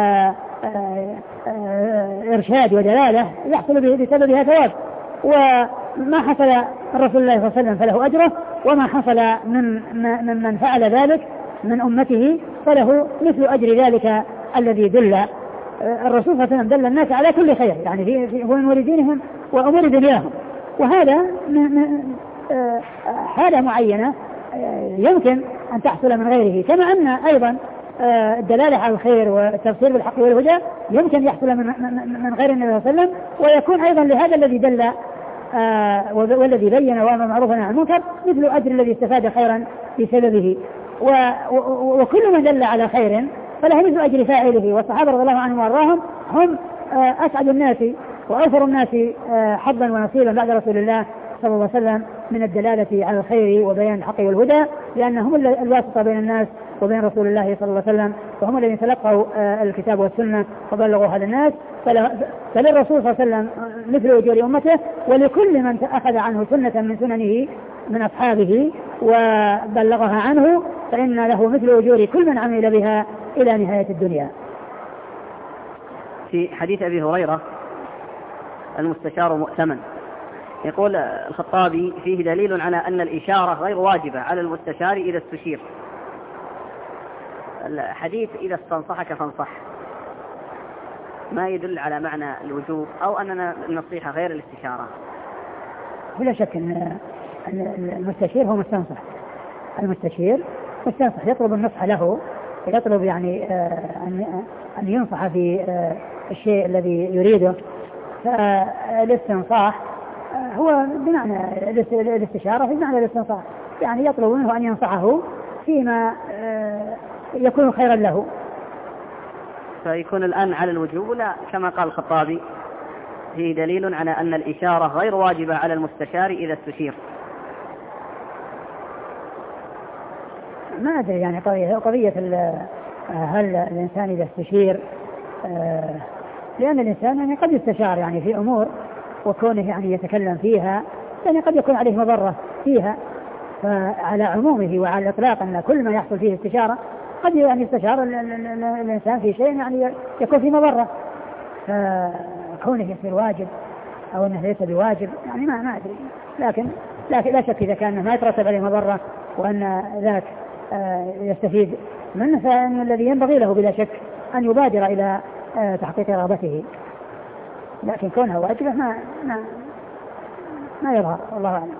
إرشاد ودلالة يحصل به بسببها ثواب، وما حصل الرسول الله صلى الله عليه وسلم فله أجره، وما حصل من فعل ذلك من أمته فله مثل أجر ذلك الذي دل الرسول صلى الله عليه وسلم دل الناس على كل خير، يعني في أمور دينهم وأمور دنياهم، وهذا حالة معينة يمكن أن تحصل من غيره، كما أن أيضا الدلالة على الخير والتفسير بالحق والهدى يمكن يحصل من غير النبي صلى الله عليه وسلم، ويكون أيضا لهذا الذي دل والذي بين وأمر معروفا عن المنكر مثل أجر الذي استفاد خيرا بسببه، وكل من دل على خير فله مثل أجر فاعله. والصحابة رضي الله عنهم وارضاهم هم أسعد الناس وأوفر الناس حظا ونصيبا بعد رسول الله صلى الله عليه وسلم من الدلالة على الخير وبيان الحق والهدى، لأنهم الواسطة بين الناس وبين رسول الله صلى الله عليه وسلم، وهم الذين تلقوا الكتاب والسنة وبلغوا هذا الناس، فللرسول صلى الله عليه وسلم مثل أجور أمته، ولكل من أخذ عنه سنة من سننه من أصحابه وبلغها عنه فإن له مثل أجور كل من عمل بها إلى نهاية الدنيا. في حديث أبي هريرة المستشار مؤتمن، يقول الخطابي فيه دليل على أن الإشارة غير واجبة على المستشار إذا استشير. الحديث إذا استنصحك فانصح ما يدل على معنى الوجوب أو أننا النصيحة غير الاستشارة؟ بلا شك أن المستشير هو مستنصح، المستشير مستنصح يطلب النصح له، يطلب يعني أن ينصح في الشيء الذي يريده، فالاستنصاح هو بمعنى الاستشارة في معنى الاستنصاح، يعني يطلب منه أن ينصحه فيما يكون خيرا له. فيكون الآن على الوجوب ولا كما قال الخطابي فيه دليل على أن الإشارة غير واجبة على المستشار إذا استشير؟ ما أدري يعني قضية هل الإنسان إذا استشير، لأن الإنسان يعني قد يستشار يعني في أمور وكونه يعني يتكلم فيها يعني قد يكون عليه مضرة فيها، فعلى عمومه وعلى الإطلاق أن كل ما يحصل فيه استشارة قد يعني يستشار الإنسان في شيء يعني يكون في مضرة، فكونه يصير واجب أو أنه ليس بواجب يعني ما أدري، لكن لا شك إذا كان ما يترتب عليه مضرة وأن ذاك يستفيد منه، فإن الذي ينبغي له بلا شك أن يبادر إلى تحقيق رغبته، لكن كونها واجبة ما يظهر، والله أعلم.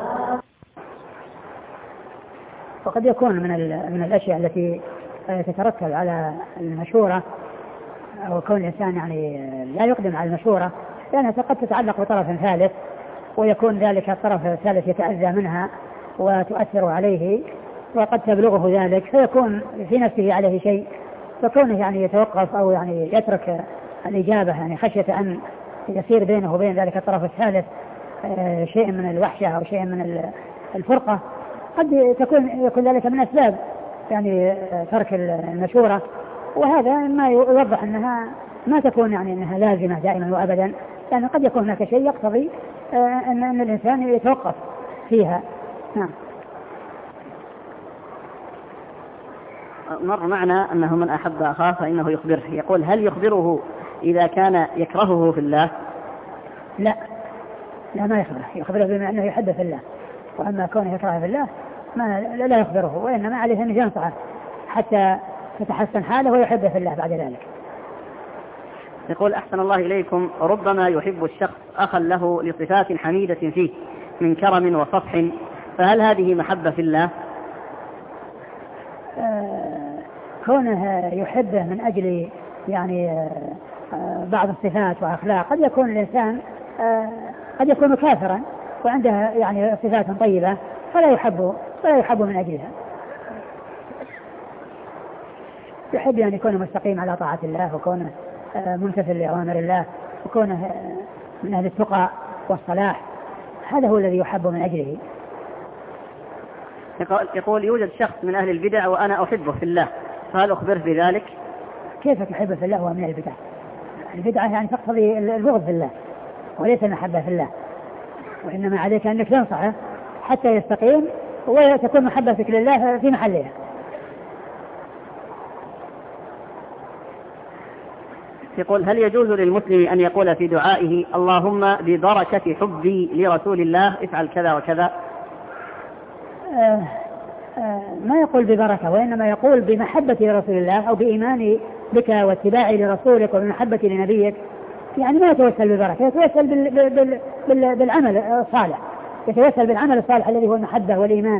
وقد يكون من الأشياء التي تترتب على المشورة أو كون الإنسان يعني لا يقدم على المشورة لأنها قد تتعلق بطرف ثالث، ويكون ذلك الطرف الثالث يتأذى منها وتؤثر عليه وقد تبلغه ذلك فيكون في نفسه عليه شيء، فكونه يعني يتوقف أو يعني يترك الإجابة يعني خشية أن يصير بينه وبين ذلك الطرف الثالث شيء من الوحشة أو شيء من الفرقة، قد يكون ذلك من أسباب يعني ترك المشورة. وهذا ما يوضح أنها ما تكون يعني أنها لازمة دائما وأبدا، يعني قد يكون هناك شيء يقتضي أن الإنسان يتوقف فيها. نعم. مر معنا أنه من أحب أخاه فإنه يخبره، يقول هل يخبره إذا كان يكرهه في الله؟ لا ما يخبره بما أنه يحب في الله، وأما كونه يكرهه في الله لا يخبره، وإنما عليه أن ينصحه حتى تتحسن حاله ويحب في الله بعد ذلك. يقول أحسن الله إليكم، ربما يحب الشخص أخا له لصفات حميدة فيه من كرم وصفح، فهل هذه محبة في الله؟ كونه يحبه من أجل يعني بعض الصفات وأخلاق، قد يكون الإنسان قد يكون كافرا وعنده يعني صفات طيبة فلا يحب من أجلها. يحب أن يكون مستقيم على طاعة الله، وكونه ممتثل لأوامر الله، وكونه من أهل التقى والصلاح، هذا هو الذي يحب من أجله. يقول يوجد شخص من أهل البدع وأنا أحبه في الله، فهل أخبره بذلك؟ كيف تحبه في الله ومن البدع؟ البدعة يعني تقتضي البغض في الله وليس المحبة في الله، وإنما عليك أنك تنصحه حتى يستقيم وتكون محبتك لله في محلها. يقول هل يجوز للمسلم أن يقول في دعائه اللهم ببركة حبي لرسول الله افعل كذا وكذا؟ ما يقول ببركة، وإنما يقول بمحبة رسول الله أو بإيماني بك واتباعي لرسولك وبمحبة لنبيك، يعني ما يتوسل ببركة، يتوسل بالعمل الصالح، يتوسل بالعمل الصالح الذي هو المحبة والإيمان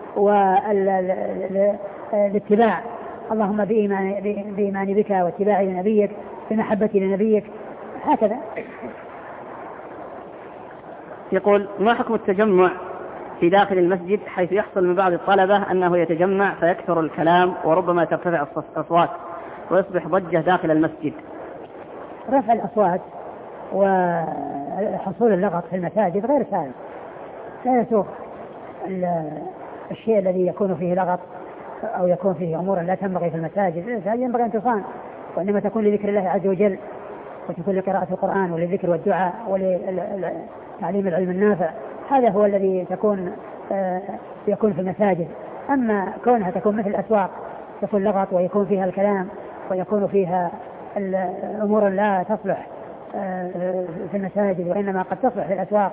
والاتباع. اللهم بإيماني بك واتباعي لنبيك بمحبتي لنبيك، هكذا. يقول ما حكم التجمع في داخل المسجد حيث يحصل من بعض الطلبة أنه يتجمع فيكثر الكلام وربما ترتفع الأصوات ويصبح ضجة داخل المسجد؟ رفع الأصوات وحصول اللغط في المساجد غير سائغ، لا يسوق الشيء الذي يكون فيه لغط أو يكون فيه أمور لا تنبغي في المساجد ينبغي أن تصان، وإنما تكون لذكر الله عز وجل، وتكون لقراءة القرآن وللذكر والدعاء ولتعليم العلم النافع، هذا هو الذي يكون في المساجد. أما كونها تكون مثل الأسواق تكون لغط ويكون فيها الكلام ويكون فيها الأمور لا تصلح في المساجد وإنما قد تصلح في الأسواق،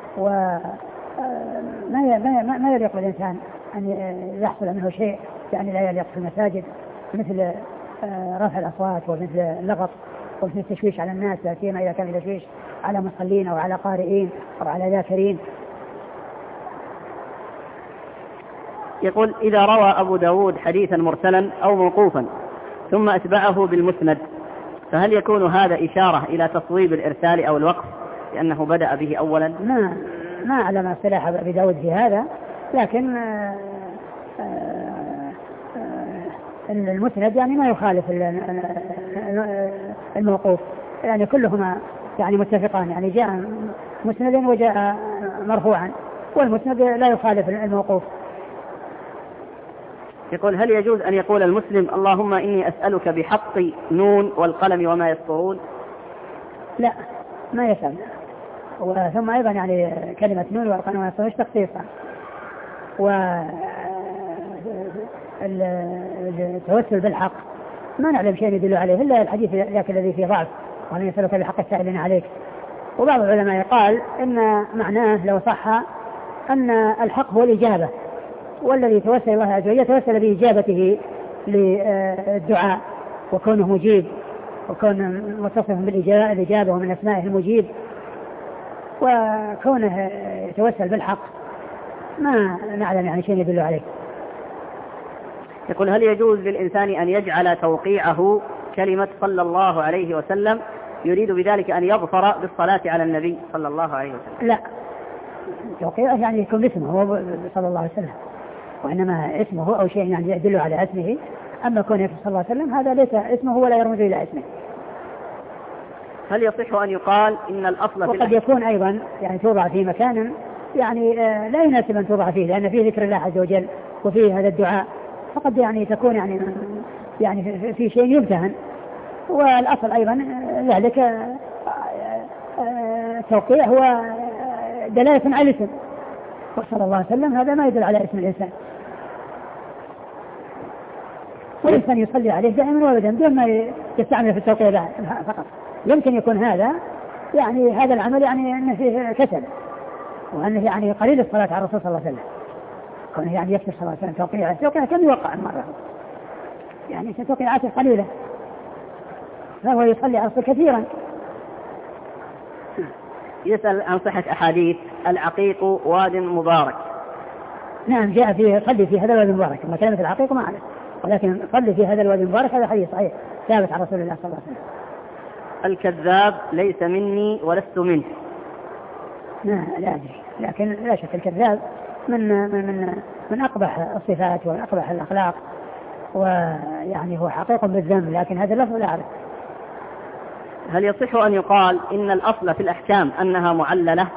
ما يليق بالإنسان أن يحصل منه شيء يعني لا يليق في المساجد، مثل رفع الأصوات ومثل اللغط ومثل التشويش على الناس، لا سيما إذا كان تشويش على مصلين أو على قارئين أو على ذاكرين. يقول إذا روى أبو داود حديثا مرسلا أو موقوفا ثم أتبعه بالمسند، فهل يكون هذا إشارة إلى تصويب الإرسال أو الوقف لأنه بدأ به أولا؟ ما أعلم اصطلاح أبي داود في هذا، لكن المسند يعني ما يخالف الموقوف، يعني كلهما يعني متفقان، يعني جاء مسندا وجاء مرفوعا، والمسند لا يخالف الموقوف. يقول هل يجوز أن يقول المسلم اللهم إني أسألك بحق نون والقلم وما يسطرون؟ لا ما يسأل. ثم أيضا يعني كلمة نون والقلم وما يسطرون تخصيصا، والتوسل بالحق ما نعلم شيء يدل عليه إلا الحديث ذاك الذي فيه ضعف، وأن يسألك بحق السائلين عليك. وبعض العلماء قال إن معناه لو صح أن الحق هو الإجابة، والذي توسل الله عز وجل توسل بإجابته للدعاء وكونه مجيب، وكونه متصف بالإجابة ومن أسمائه المجيب، وكونه يتوسل بالحق ما نعلم يعني شيء يدل عليه. يقول: هل يجوز للإنسان أن يجعل توقيعه كلمة صلى الله عليه وسلم يريد بذلك أن يظفر بالصلاة على النبي صلى الله عليه وسلم؟ لا، توقيعه يعني يكون اسمه هو صلى الله عليه وسلم، وإنما اسمه أو شيء يعني يدل على اسمه. أما كونه صلى الله عليه وسلم هذا ليس اسمه ولا يرمز إلى اسمه. هل يصح أن يقال إن الأصل في وقد يكون أيضا يعني توضع في مكان يعني لا يناسب أن توضع فيه، لأن فيه ذكر الله عز وجل وفيه هذا الدعاء، فقد يعني تكون يعني في شيء يمتهن. والأصل أيضا ذلك التوقيع هو دلالة على الاسم، وصلى الله عليه وسلم هذا ما يدل على اسم الإنسان، والإنسان يصلي عليه دائما وابدا دون ما يستعمل في التوقيع فقط. يمكن يكون هذا يعني هذا العمل يعني أنه فيه كسل، وأنه يعني قليل الصلاة على الرسول صلى الله عليه وسلم، كونه يعني يكثر صلى الله عليه وسلم توقيعه كم يوقع مرة، يعني توقيعاته قليلة، فهو يصلي على الرسول كثيرا. يسأل عن صحة أحاديث العقيق واد مبارك. نعم، جاء فيه صلي في هذا الواد المبارك، ما كلمة العقيق ما أعرف، ولكن صلي في هذا الواد المبارك هذا حديث صحيح ثابت عن رسول الله صلى الله عليه وسلم. الكذاب ليس مني ولست منه. لا أدري، لكن لا شك الكذاب من أقبح الصفات ومن أقبح الأخلاق، ويعني هو حقيق بالذنب، لكن هذا اللفظ لا أعرف. هل يصح أن يقال إن الأصل في الأحكام أنها معللة؟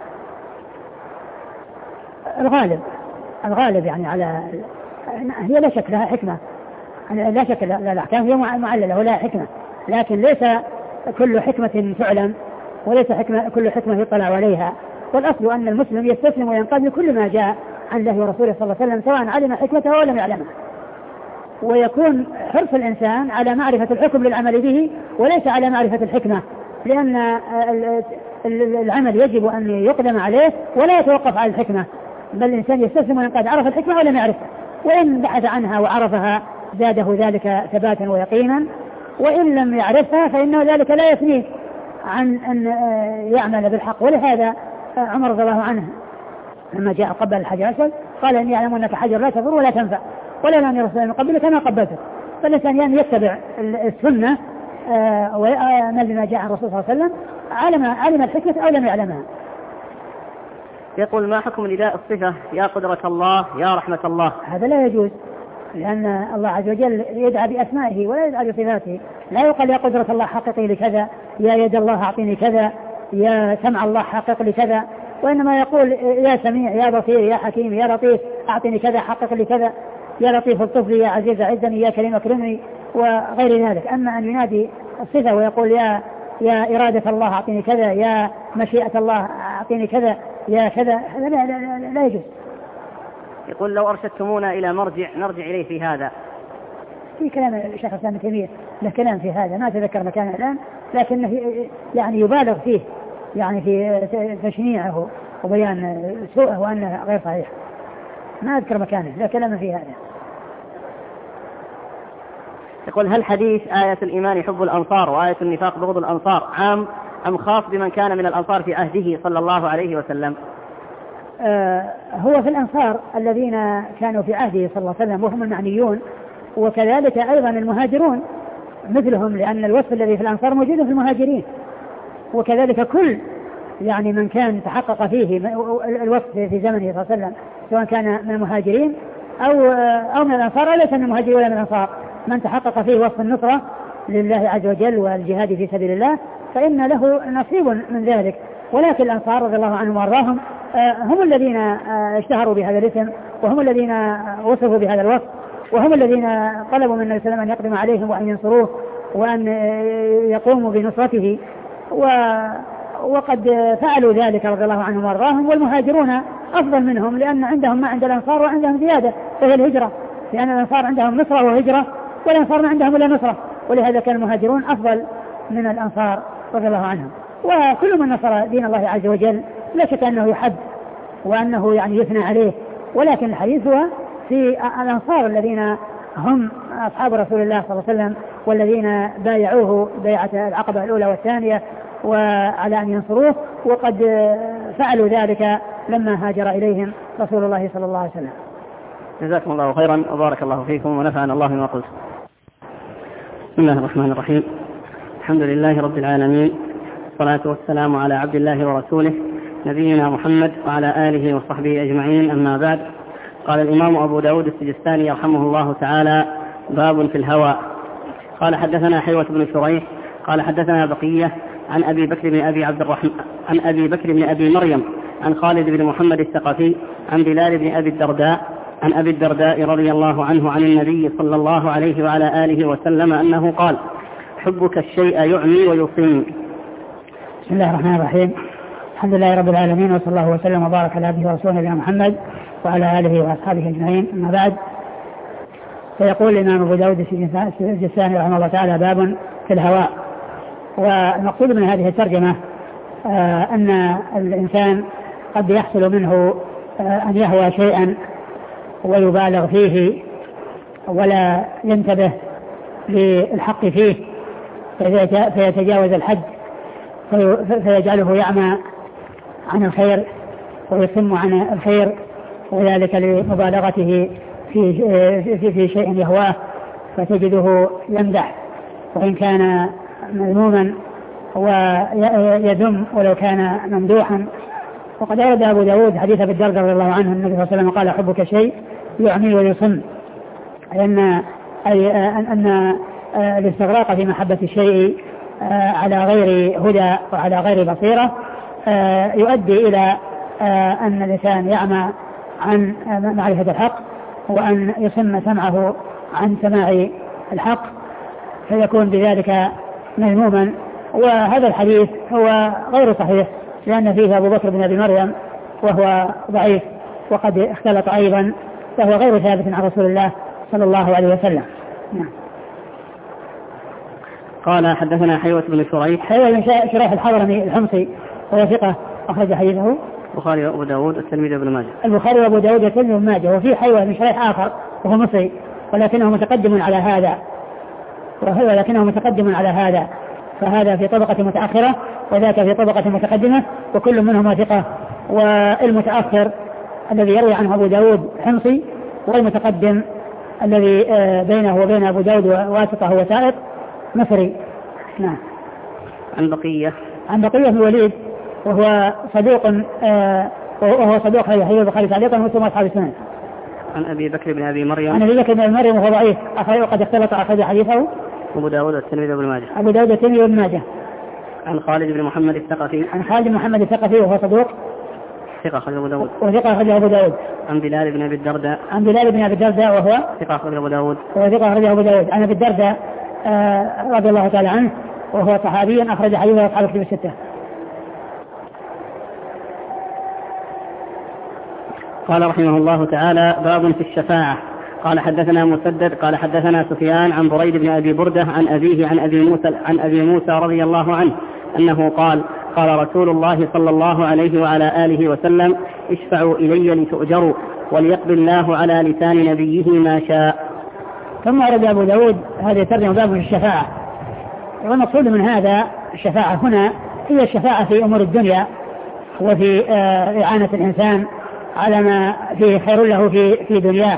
الغالب يعني على هي لا شك لها حكمة، لا شك الأحكام هي معللة ولا حكمة، لكن ليس كل حكمة تعلم، وليس كل حكمة يطلع عليها. والأصل أن المسلم يستسلم وينقاد لكل ما جاء عن الله ورسوله صلى الله عليه وسلم سواء علم حكمته أو لم يعلمها، ويكون حرص الإنسان على معرفة الحكم للعمل به وليس على معرفة الحكمة، لأن العمل يجب أن يقدم عليه ولا يتوقف على الحكمة، بل الإنسان يستسلم وينقاد عرف الحكمة ولم يعرفها، وإن بحث عنها وعرفها زاده ذلك ثباتا ويقينا، وإن لم يعرفها فإنه ذلك لا يثنيه عن أن يعمل بالحق. ولهذا عمر رضي الله عنه لما جاء قبل الحجر الأسود قال: إني أعلم أنك حجر لا تضر ولا تنفع، ولا أن رسول الله قبلك ما قبلته. فالإنسان يعني يتبع السنة ويأمل بما جاء عن الرسول صلى الله عليه وسلم، علم الحكمة أو لم يعلمها. يقول: ما حكم نداء الصفة يا قدرة الله يا رحمة الله؟ هذا لا يجوز، لأن الله عز وجل يدعى بأسمائه ولا يدعى بصفاته. لا يقال يا قدرة الله حققي لكذا، يا يد الله أعطيني كذا، يا سمع الله حقق لكذا، وإنما يقول يا سميع يا بصير يا حكيم يا لطيف أعطيني كذا حقق لي كذا، يا لطيف الطفل يا عزيز عزني يا كريم اكرمني وغير ذلك. أما أن ينادي الصفة ويقول يا إرادة الله أعطيني كذا، يا مشيئة الله أعطيني كذا، يا كذا، هذا لا يجوز. يقول: لو أرشدتمونا إلى مرجع نرجع إليه في هذا. في كلام الشيخ الإسلام ابن تيمية له كلام في هذا، ما أتذكر مكانه الآن، لكنه يعني يبالغ فيه يعني في تشنيعه وبيان سوءه وأنه غير صحيح، ما أذكر مكانه، لا كلام في هذا. يقول: هل حديث آية الإيمان حب الأنصار وآية النفاق بغض الأنصار عام أم خاص بمن كان من الأنصار في عهده صلى الله عليه وسلم؟ هو في الأنصار الذين كانوا في عهده صلى الله عليه وسلم وهم المعنيون، وكذلك أيضا المهاجرون مثلهم، لأن الوصف الذي في الأنصار موجود في المهاجرين، وكذلك كل يعني من كان تحقق فيه الوصف في زمنه صلى الله عليه وسلم سواء كان من المهاجرين أو من الأنصار، ليس من المهاجرين ولا من الأنصار، من تحقق فيه وصف النصرة لله عز وجل والجهاد في سبيل الله فإن له نصيب من ذلك. ولكن الأنصار رضي الله عنهم وارضاهم هم الذين اشتهروا بهذا الاسم، وهم الذين وصفوا بهذا الوصف، وهم الذين طلبوا من النبي صلى الله عليه وسلم أن يقدم عليهم وأن ينصروه وأن يقوموا بنصرته، وقد فعلوا ذلك رضي الله عنهم وارضاهم. والمهاجرون أفضل منهم، لأن عندهم ما عند الأنصار وعندهم زيادة وهي الهجرة، لأن الأنصار عندهم نصرة وهجرة والأنصار ما عندهم إلا نصرة، ولهذا كان المهاجرون أفضل من الأنصار رضي الله عنهم. وكل من نصر دين الله عز وجل لا شك أنه يحب وأنه يعني يثنى عليه، ولكن الحديث هو في الأنصار الذين هم أصحاب رسول الله صلى الله عليه وسلم والذين بايعوه بيعة العقبة الأولى والثانية وعلى أن ينصروه، وقد فعلوا ذلك لما هاجر إليهم رسول الله صلى الله عليه وسلم. جزاكم الله خيرا وبارك الله فيكم ونفعنا الله بما قلت. بسم الله الرحمن الرحيم. الحمد لله رب العالمين، والصلاة والسلام على عبد الله ورسوله نبينا محمد وعلى آله وصحبه أجمعين، أما بعد. قال الإمام أبو داود السجستاني رحمه الله تعالى: باب في الهوى. قال حدثنا حيوة بن شريح قال حدثنا بقية عن أبي بكر بن أبي عبد الرحمن عن أبي بكر بن أبي مريم عن خالد بن محمد الثقفي عن بلال بن أبي الدرداء عن أبي الدرداء رضي الله عنه عن النبي صلى الله عليه وعلى آله وسلم أنه قال: حبك الشيء يعمي ويصم. بسم الله الرحمن الرحيم. الحمد لله رب العالمين، وصلى الله وسلم وبارك على عبده ورسوله نبينا محمد وعلى آله وأصحابه أجمعين، أما بعد. فيقول الإمام أبو داود السجستاني رحمه الله تعالى: باب في الهواء. والمقصود من هذه الترجمة أن الإنسان قد يحصل منه أن يهوى شيئا ويبالغ فيه ولا ينتبه للحق فيه، فيتجاوز الحد فيجعله يعمى عن الخير ويصم عن الخير، وذلك لمبالغته في شيء يهواه، فتجده يمدح وإن كان مذموما ويذم ولو كان ممدوحا. وقد أورد أبو داود حديث أبي الدرداء رضي الله عنه النبي صلى الله عليه وسلم قال: حبك شيء يعمي ويصم، أن الاستغراق في محبة الشيء على غير هدى وعلى غير بصيرة يؤدي إلى أن الإنسان يعمى عن معرفة الحق، وأن يصم سمعه عن سماع الحق، فيكون بذلك مذموما. وهذا الحديث هو غير صحيح، لأن فيه أبو بكر بن أبي مريم وهو ضعيف وقد اختلط أيضا، فهو غير ثابت عن رسول الله صلى الله عليه وسلم. نعم. قال حدثنا حيوة بن شريح. حيوة بن شريح الحضرمي الحمصي وهو ثقة أخرج حديثه البخاري وأبو داود والترمذي وابن ماجه. البخاري وأبو داود والترمذي وابن ماجه. وفي حيوة بن شريح آخر وهو مصري ولكنه متقدم على هذا، فهذا في طبقة متأخرة وذاك في طبقة متقدمة، وكل منهما ثقة. والمتأخر الذي يروي عنه أبو داود حمصي، والمتقدم الذي بينه وبين أبو داود واسطة هو سائق مصري. نعم. عن بقية بن الوليد وهو صدوق حديث البخاري تعليقا ومسلم أصحاب السنن. عن أبي بكر بن أبي مريم وهو ضعيف وقد اختلط أخرج حديثه أبو داود والترمذي وابن ماجه. عن خالد بن محمد الثقفي وهو صدوق ثقة أخرج أبو داود. عن بلال بن أبي الدرداء وهو ثقة أخرج أبو داود. عن أبي الدرداء رضي الله تعالى عنه وهو صحابي أخرج حديثه أصحاب الكتب الستة. قال رحمه الله تعالى: باب في الشفاعة. قال حدثنا مسدد قال حدثنا سفيان عن بريد بن أبي بردة عن أبيه عن أبي موسى رضي الله عنه أنه قال: قال رسول الله صلى الله عليه وعلى آله وسلم: اشفعوا إلي لتؤجروا وليقضي الله على لسان نبيه ما شاء. ثم أرد أبو داود هذه ترجمة باب في الشفاعة. والمقصود من هذا الشفاعة هنا هي الشفاعة في أمور الدنيا وفي إعانة الإنسان على ما فيه خير له في دنياه.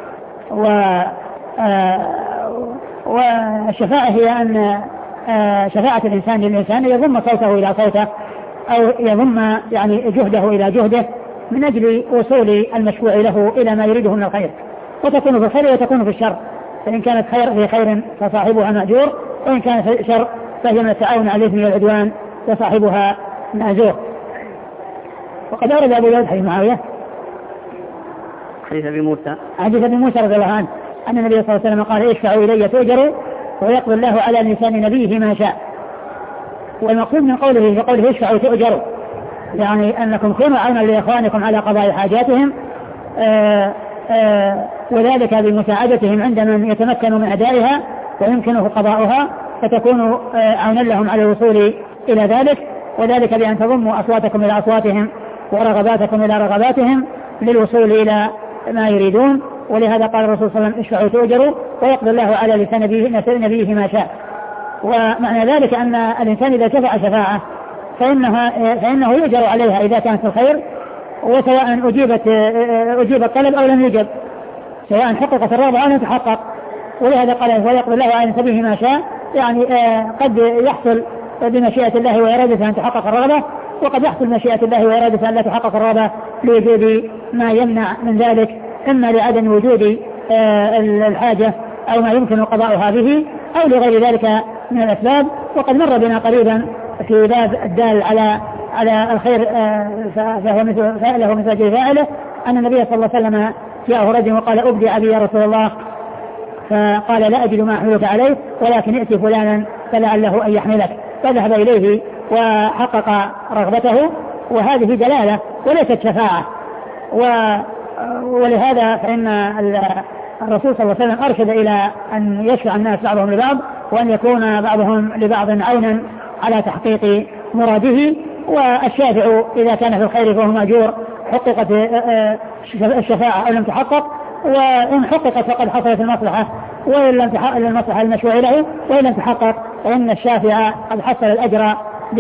والشفاعة هي أن شفاعة الإنسان للإنسان يضم صوته إلى صوته أو يضم يعني جهده إلى جهده من أجل وصول المشفوع له إلى ما يريده من الخير، وتكون في الخير وتكون في الشر. فإن كانت في خير فصاحبها مأجور، وإن كانت في شر فهي من التعاون على الإثم والعدوان وصاحبها مأجور. وقد أورد أبو داود حديث معاوية حديث أبي موسى رضي الله عنه أن النبي صلى الله عليه وسلم قال: اشفعوا إلي تؤجروا ويقضي الله على لسان نبيه ما شاء. والمقصود من قوله اشفعوا تؤجروا، يعني أنكم كونوا عونا لإخوانكم على قضاء حاجاتهم، وذلك بمساعدتهم عند من يتمكن من أدائها ويمكنه قضاؤها، فتكونوا عونا لهم على الوصول إلى ذلك، وذلك بأن تضموا أصواتكم إلى أصواتهم ورغباتكم إلى رغباتهم للوصول إلى ما يريدون. ولهذا قال الرسول صلى الله عليه وسلم اشفعوا تؤجروا ويقضي الله على لسان نبيه ما شاء. ومعنى الذلك أن الإنسان إذا شفع شفاعة فإنه يؤجر عليها إذا كانت الخير، وسواء أجيب الطلب أو لم يجب، سواء حققت الرغبة أو لم تحقق. ولهذا قال ويقضي الله على نبيه ما شاء، يعني قد يحصل بمشيئة الله وإرادته أن تحقق الرغبة، وقد يحصل مشيئة الله وإرادته أن لا تحقق الرغبة لوجود ما يمنع من ذلك، إما لعدم وجود الحاجة أو ما يمكن قضاؤها به أو لغير ذلك من الأسباب. وقد مر بنا قريبا في باب الدال على الخير فهو مثل فاعله مثل أجل فاعله، أن النبي صلى الله عليه وسلم جاءه رجل وقال أبدع بي يا رسول الله، فقال لا أجد ما أحملك عليه ولكن ائتي فلانا فلعله أن يحملك، فذهب إليه وحقق رغبته، وهذه دلالة وليست شفاعة. ولهذا فإن الرسول صلى الله عليه وسلم أرشد إلى أن يشفع الناس بعضهم لبعض، وأن يكون بعضهم لبعض عونا على تحقيق مراده. والشافع إذا كان في الخير فهو مأجور، حققت الشفاعة أو لم تحقق، وإن حققت فقد حصلت المصلحة، وإن لم تحقق المصلحة المشروع له، وإن لم تحقق فإن الشافع قد حصل الأجر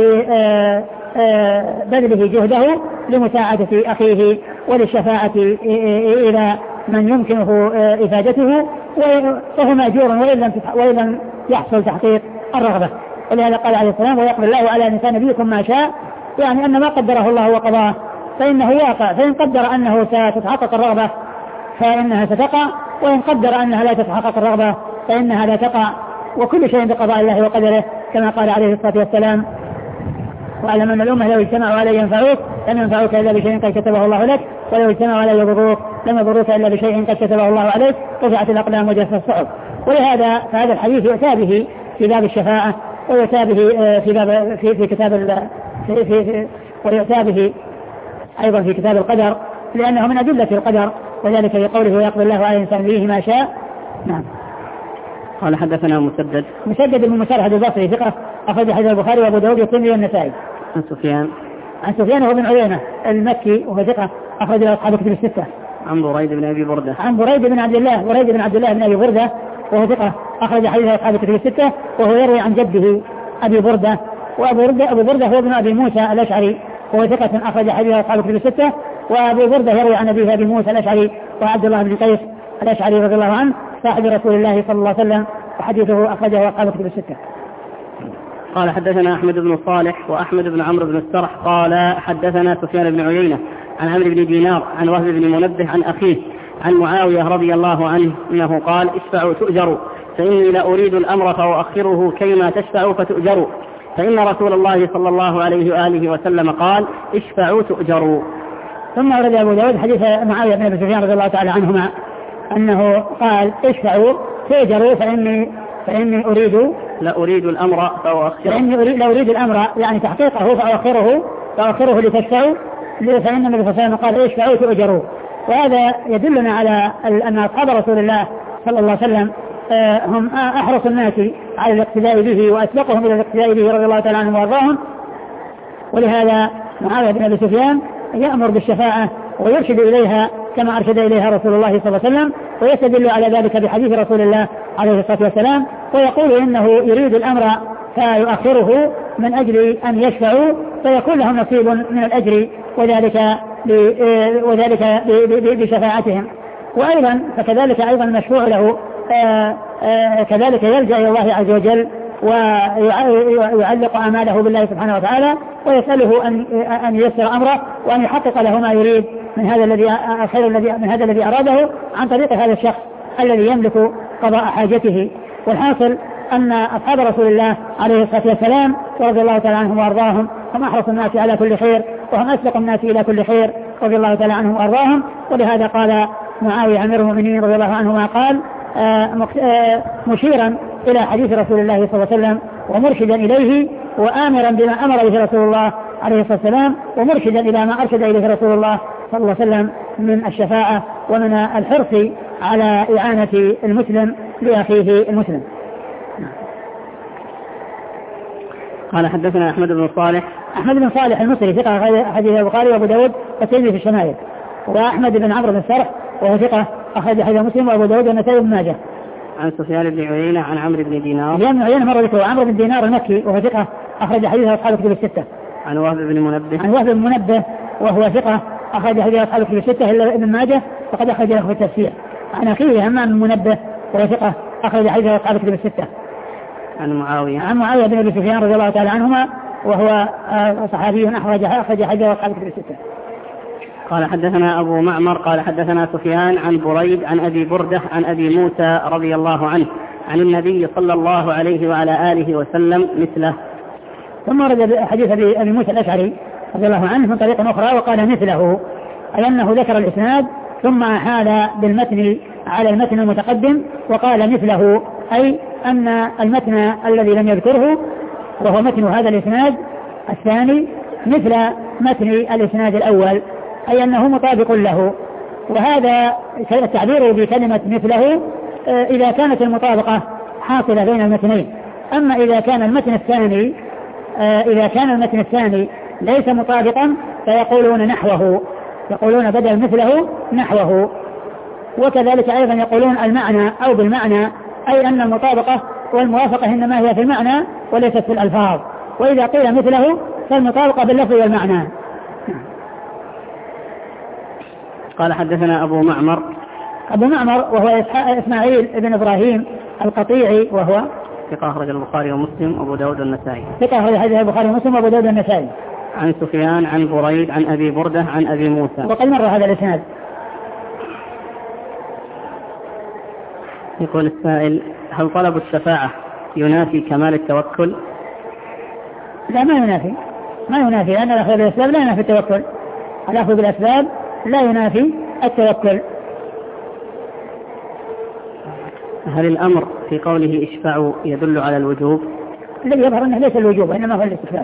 ببذله جهده لمساعدة أخيه وللشفاعة إلى من يمكنه إفادته، وهو مأجور وإن لم يحصل تحقيق الرغبة. ولهذا قال عليه السلام ويقضي الله على لسان نبيكم ما شاء، يعني أن ما قدره الله وقضاه فإنه واقع، فإن قدر أنه ستتحقق الرغبة فإنها ستقع، وإن قدر أنها لا تتحقق الرغبة فإنها لا تقع، وكل شيء بقضاء الله وقدره، كما قال عليه الصلاة والسلام واعلم أن الأمة لو اجتمعوا على ينفعوك لم ينفعوك إلا بشيء قد كتبه الله لك، ولو اجتمعوا على يضروك لم يضروك إلا بشيء قد كتبه الله عليك، رفعت الأقلام وجفت الصحف. ولهذا فهذا الحديث يؤتى به في باب الشفاعة، ويؤتى به في باب في كتاب ويؤتى به أيضا في كتاب القدر، لأنه من أدلة القدر، وذلك في قوله ويقضي الله على الإنسان به ما شاء. نعم. قال حدثنا مسدد بن مسرهد البصري ثقة أخرج حديث البخاري وأبو داود والترمذي والنسائي. عن سفيان هو بن عيينة المكي وهو ثقة أخرج له أصحاب كتب الستة. عن بريد بن أبي بردة. عن بريد بن عبد الله بن أبي بردة وهو ثقة أخرج حديث أصحاب كتب الستة، وهو يروي عن جده أبي بردة، أبو بردة هو ابن أبي موسى الأشعري وهو ثقة أخرج حديث أصحاب كتب الستة. وأبو بردة يروي عن أبيه أبي موسى الأشعري وعبد الله بن قيس الأشعري رضي الله عنه صاحب رسول الله صلى الله عليه وسلم، وحديثه أخرجه أصحاب كتب الستة. قال حدثنا أحمد بن صالح وأحمد بن عمرو بن السرح قال حدثنا سفيان بن عيينة عن عمرو بن دينار عن وهب بن منبه عن أخيه عن معاوية رضي الله عنه أنه قال اشفعوا تؤجروا، فإني لا أريد الأمر فأؤخره كيما تشفعوا فتؤجروا، فإن رسول الله صلى الله عليه وآله وسلم قال اشفعوا تؤجروا. ثم ورد أبو داود حديث معاوية بن أبي سفيان رضي الله تعالى عنهما أنه قال اشفعوا تؤجروا، فإني لا أريد الأمر فأؤخره، لا أريد الأمر يعني تحقيقه فأؤخره لتشفعوا، فإن النبي صلى الله عليه وسلم قال اشفعوا تؤجروا. وهذا يدلنا على أن أصحاب رسول الله صلى الله عليه وسلم هم أحرص الناس على الاقتداء به وأسبقهم إلى الاقتداء به رضي الله تعالى عنهم وارضاهم. ولهذا معاوية بن أبي سفيان يأمر بالشفاعة ويرشد إليها كما أرشد إليها رسول الله صلى الله عليه وسلم، ويستدل على ذلك بحديث رسول الله عليه الصلاة والسلام، ويقول إنه يريد الأمر فيؤخره من أجل أن يشفعوا فيكون لهم نصيب من الأجر، وذلك بشفاعتهم. وأيضا فكذلك أيضا المشفوع له كذلك يلجأ إلى الله عز وجل ويعلق أعماله بالله سبحانه وتعالى، ويسأله أن ييسر أمره وأن يحقق له ما يريد من هذا الذي أراده عن طريق هذا الشخص الذي يملك قضاء حاجته. والحاصل أن أصحاب رسول الله عليه الصلاة والسلام رضي الله تعالى عنهم وأرضاهم هم أحرص الناس على كل خير، وهم أسبق الناس إلى كل خير رضي الله تعالى عنهم وأرضاهم. ولهذا قال معاوية أمير المؤمنين رضي الله عنه ما قال مشيرا إلى حديث رسول الله صلى الله عليه وسلم ومرشدا إليه وآمرا بما أمر به رسول الله عليه الصلاة والسلام، ومرشدا إلى ما أرشد إليه رسول الله صلى الله عليه وسلم من الشفاعة ومن الحرص على إعانة المسلم لأخيه المسلم. قال حدثنا أحمد بن صالح. أحمد بن صالح المصري ثقة حديث البخاري وأبو داود والترمذي في الشمائل. وأحمد بن عمرو بن السرح وهو ثقة أخرج حديث مسلم وأبو داود والنسائي بن ماجه. عن سفيان بن عيينة عن عمرو بن دينار. سفيان بن عيينة مر ذكره. عمرو بن دينار المكي وهو ثقة أخرج حديث أصحاب الكتب الستة. عن وهب بن منبه. عن وهب بن منبه وهو ثقة أخرج حديث أصحاب الكتب الستة إلا ابن ماجه فقد أخرج له في التفسير. عن أخيه همام بن منبه وهو ثقة أخرج حديث أصحاب الكتب الستة. عن معاوية. عن معاوية بن أبي سفيان رضي الله تعالى عنهما وهو صحابي أخرج حديث أصحاب الكتب الستة. قال حدثنا أبو معمر قال حدثنا سفيان عن بريد عن أبي بردة عن أبي موسى رضي الله عنه عن النبي صلى الله عليه وعلى آله وسلم مثله. ثم ورد حديث أبي موسى الأشعري رضي الله عنه من طريق أخرى وقال مثله، أي أنه ذكر الإسناد ثم حال بالمتن على المتن المتقدم وقال مثله، أي أن المتن الذي لم يذكره وهو متن هذا الإسناد الثاني مثل متن الإسناد الأول، أي أنه مطابق له. وهذا التعبير بكلمة مثله إذا كانت المطابقة حاصلة بين المتنين. أما إذا كان المتن الثاني ليس مطابقا فيقولون نحوه، يقولون بدل مثله نحوه. وكذلك أيضا يقولون المعنى أو بالمعنى، أي أن المطابقة والموافقة إنما هي في المعنى وليست في الألفاظ. وإذا قيل مثله فالمطابقة باللفظ والمعنى. قال حدثنا أبو معمر وهو إسماعيل بن إبراهيم القطيعي وهو ثقة أخرج البخاري ومسلم وأبو داود والنسائي. ثقة أخرج حديث البخاري ومسلم وأبو داود والنسائي. عن سفيان عن بريد عن أبي بردة عن أبي موسى. وقد مر هذا الإسناد. يقول السائل: هل طلب الشفاعة ينافي كمال التوكل؟ لا، ما ينافي لأن الأخذ بالأسباب لا ينافي التوكل. الأخذ بالأسباب لا ينافي التوكل. هل الأمر في قوله اشفعوا يدل على الوجوب؟ الذي يظهر أنه ليس الوجوب وإنما هو الاستحباب.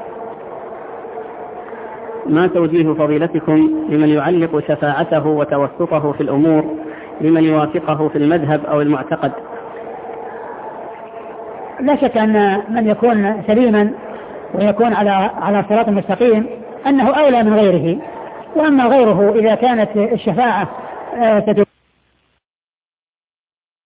ما توجيه فضيلتكم لمن يعلق شفاعته وتوسطه في الأمور لمن يوافقه في المذهب أو المعتقد؟ لا شك أن من يكون سليما ويكون على صراط مستقيم أنه أولى من غيره. وأما غيره إذا كانت الشفاعة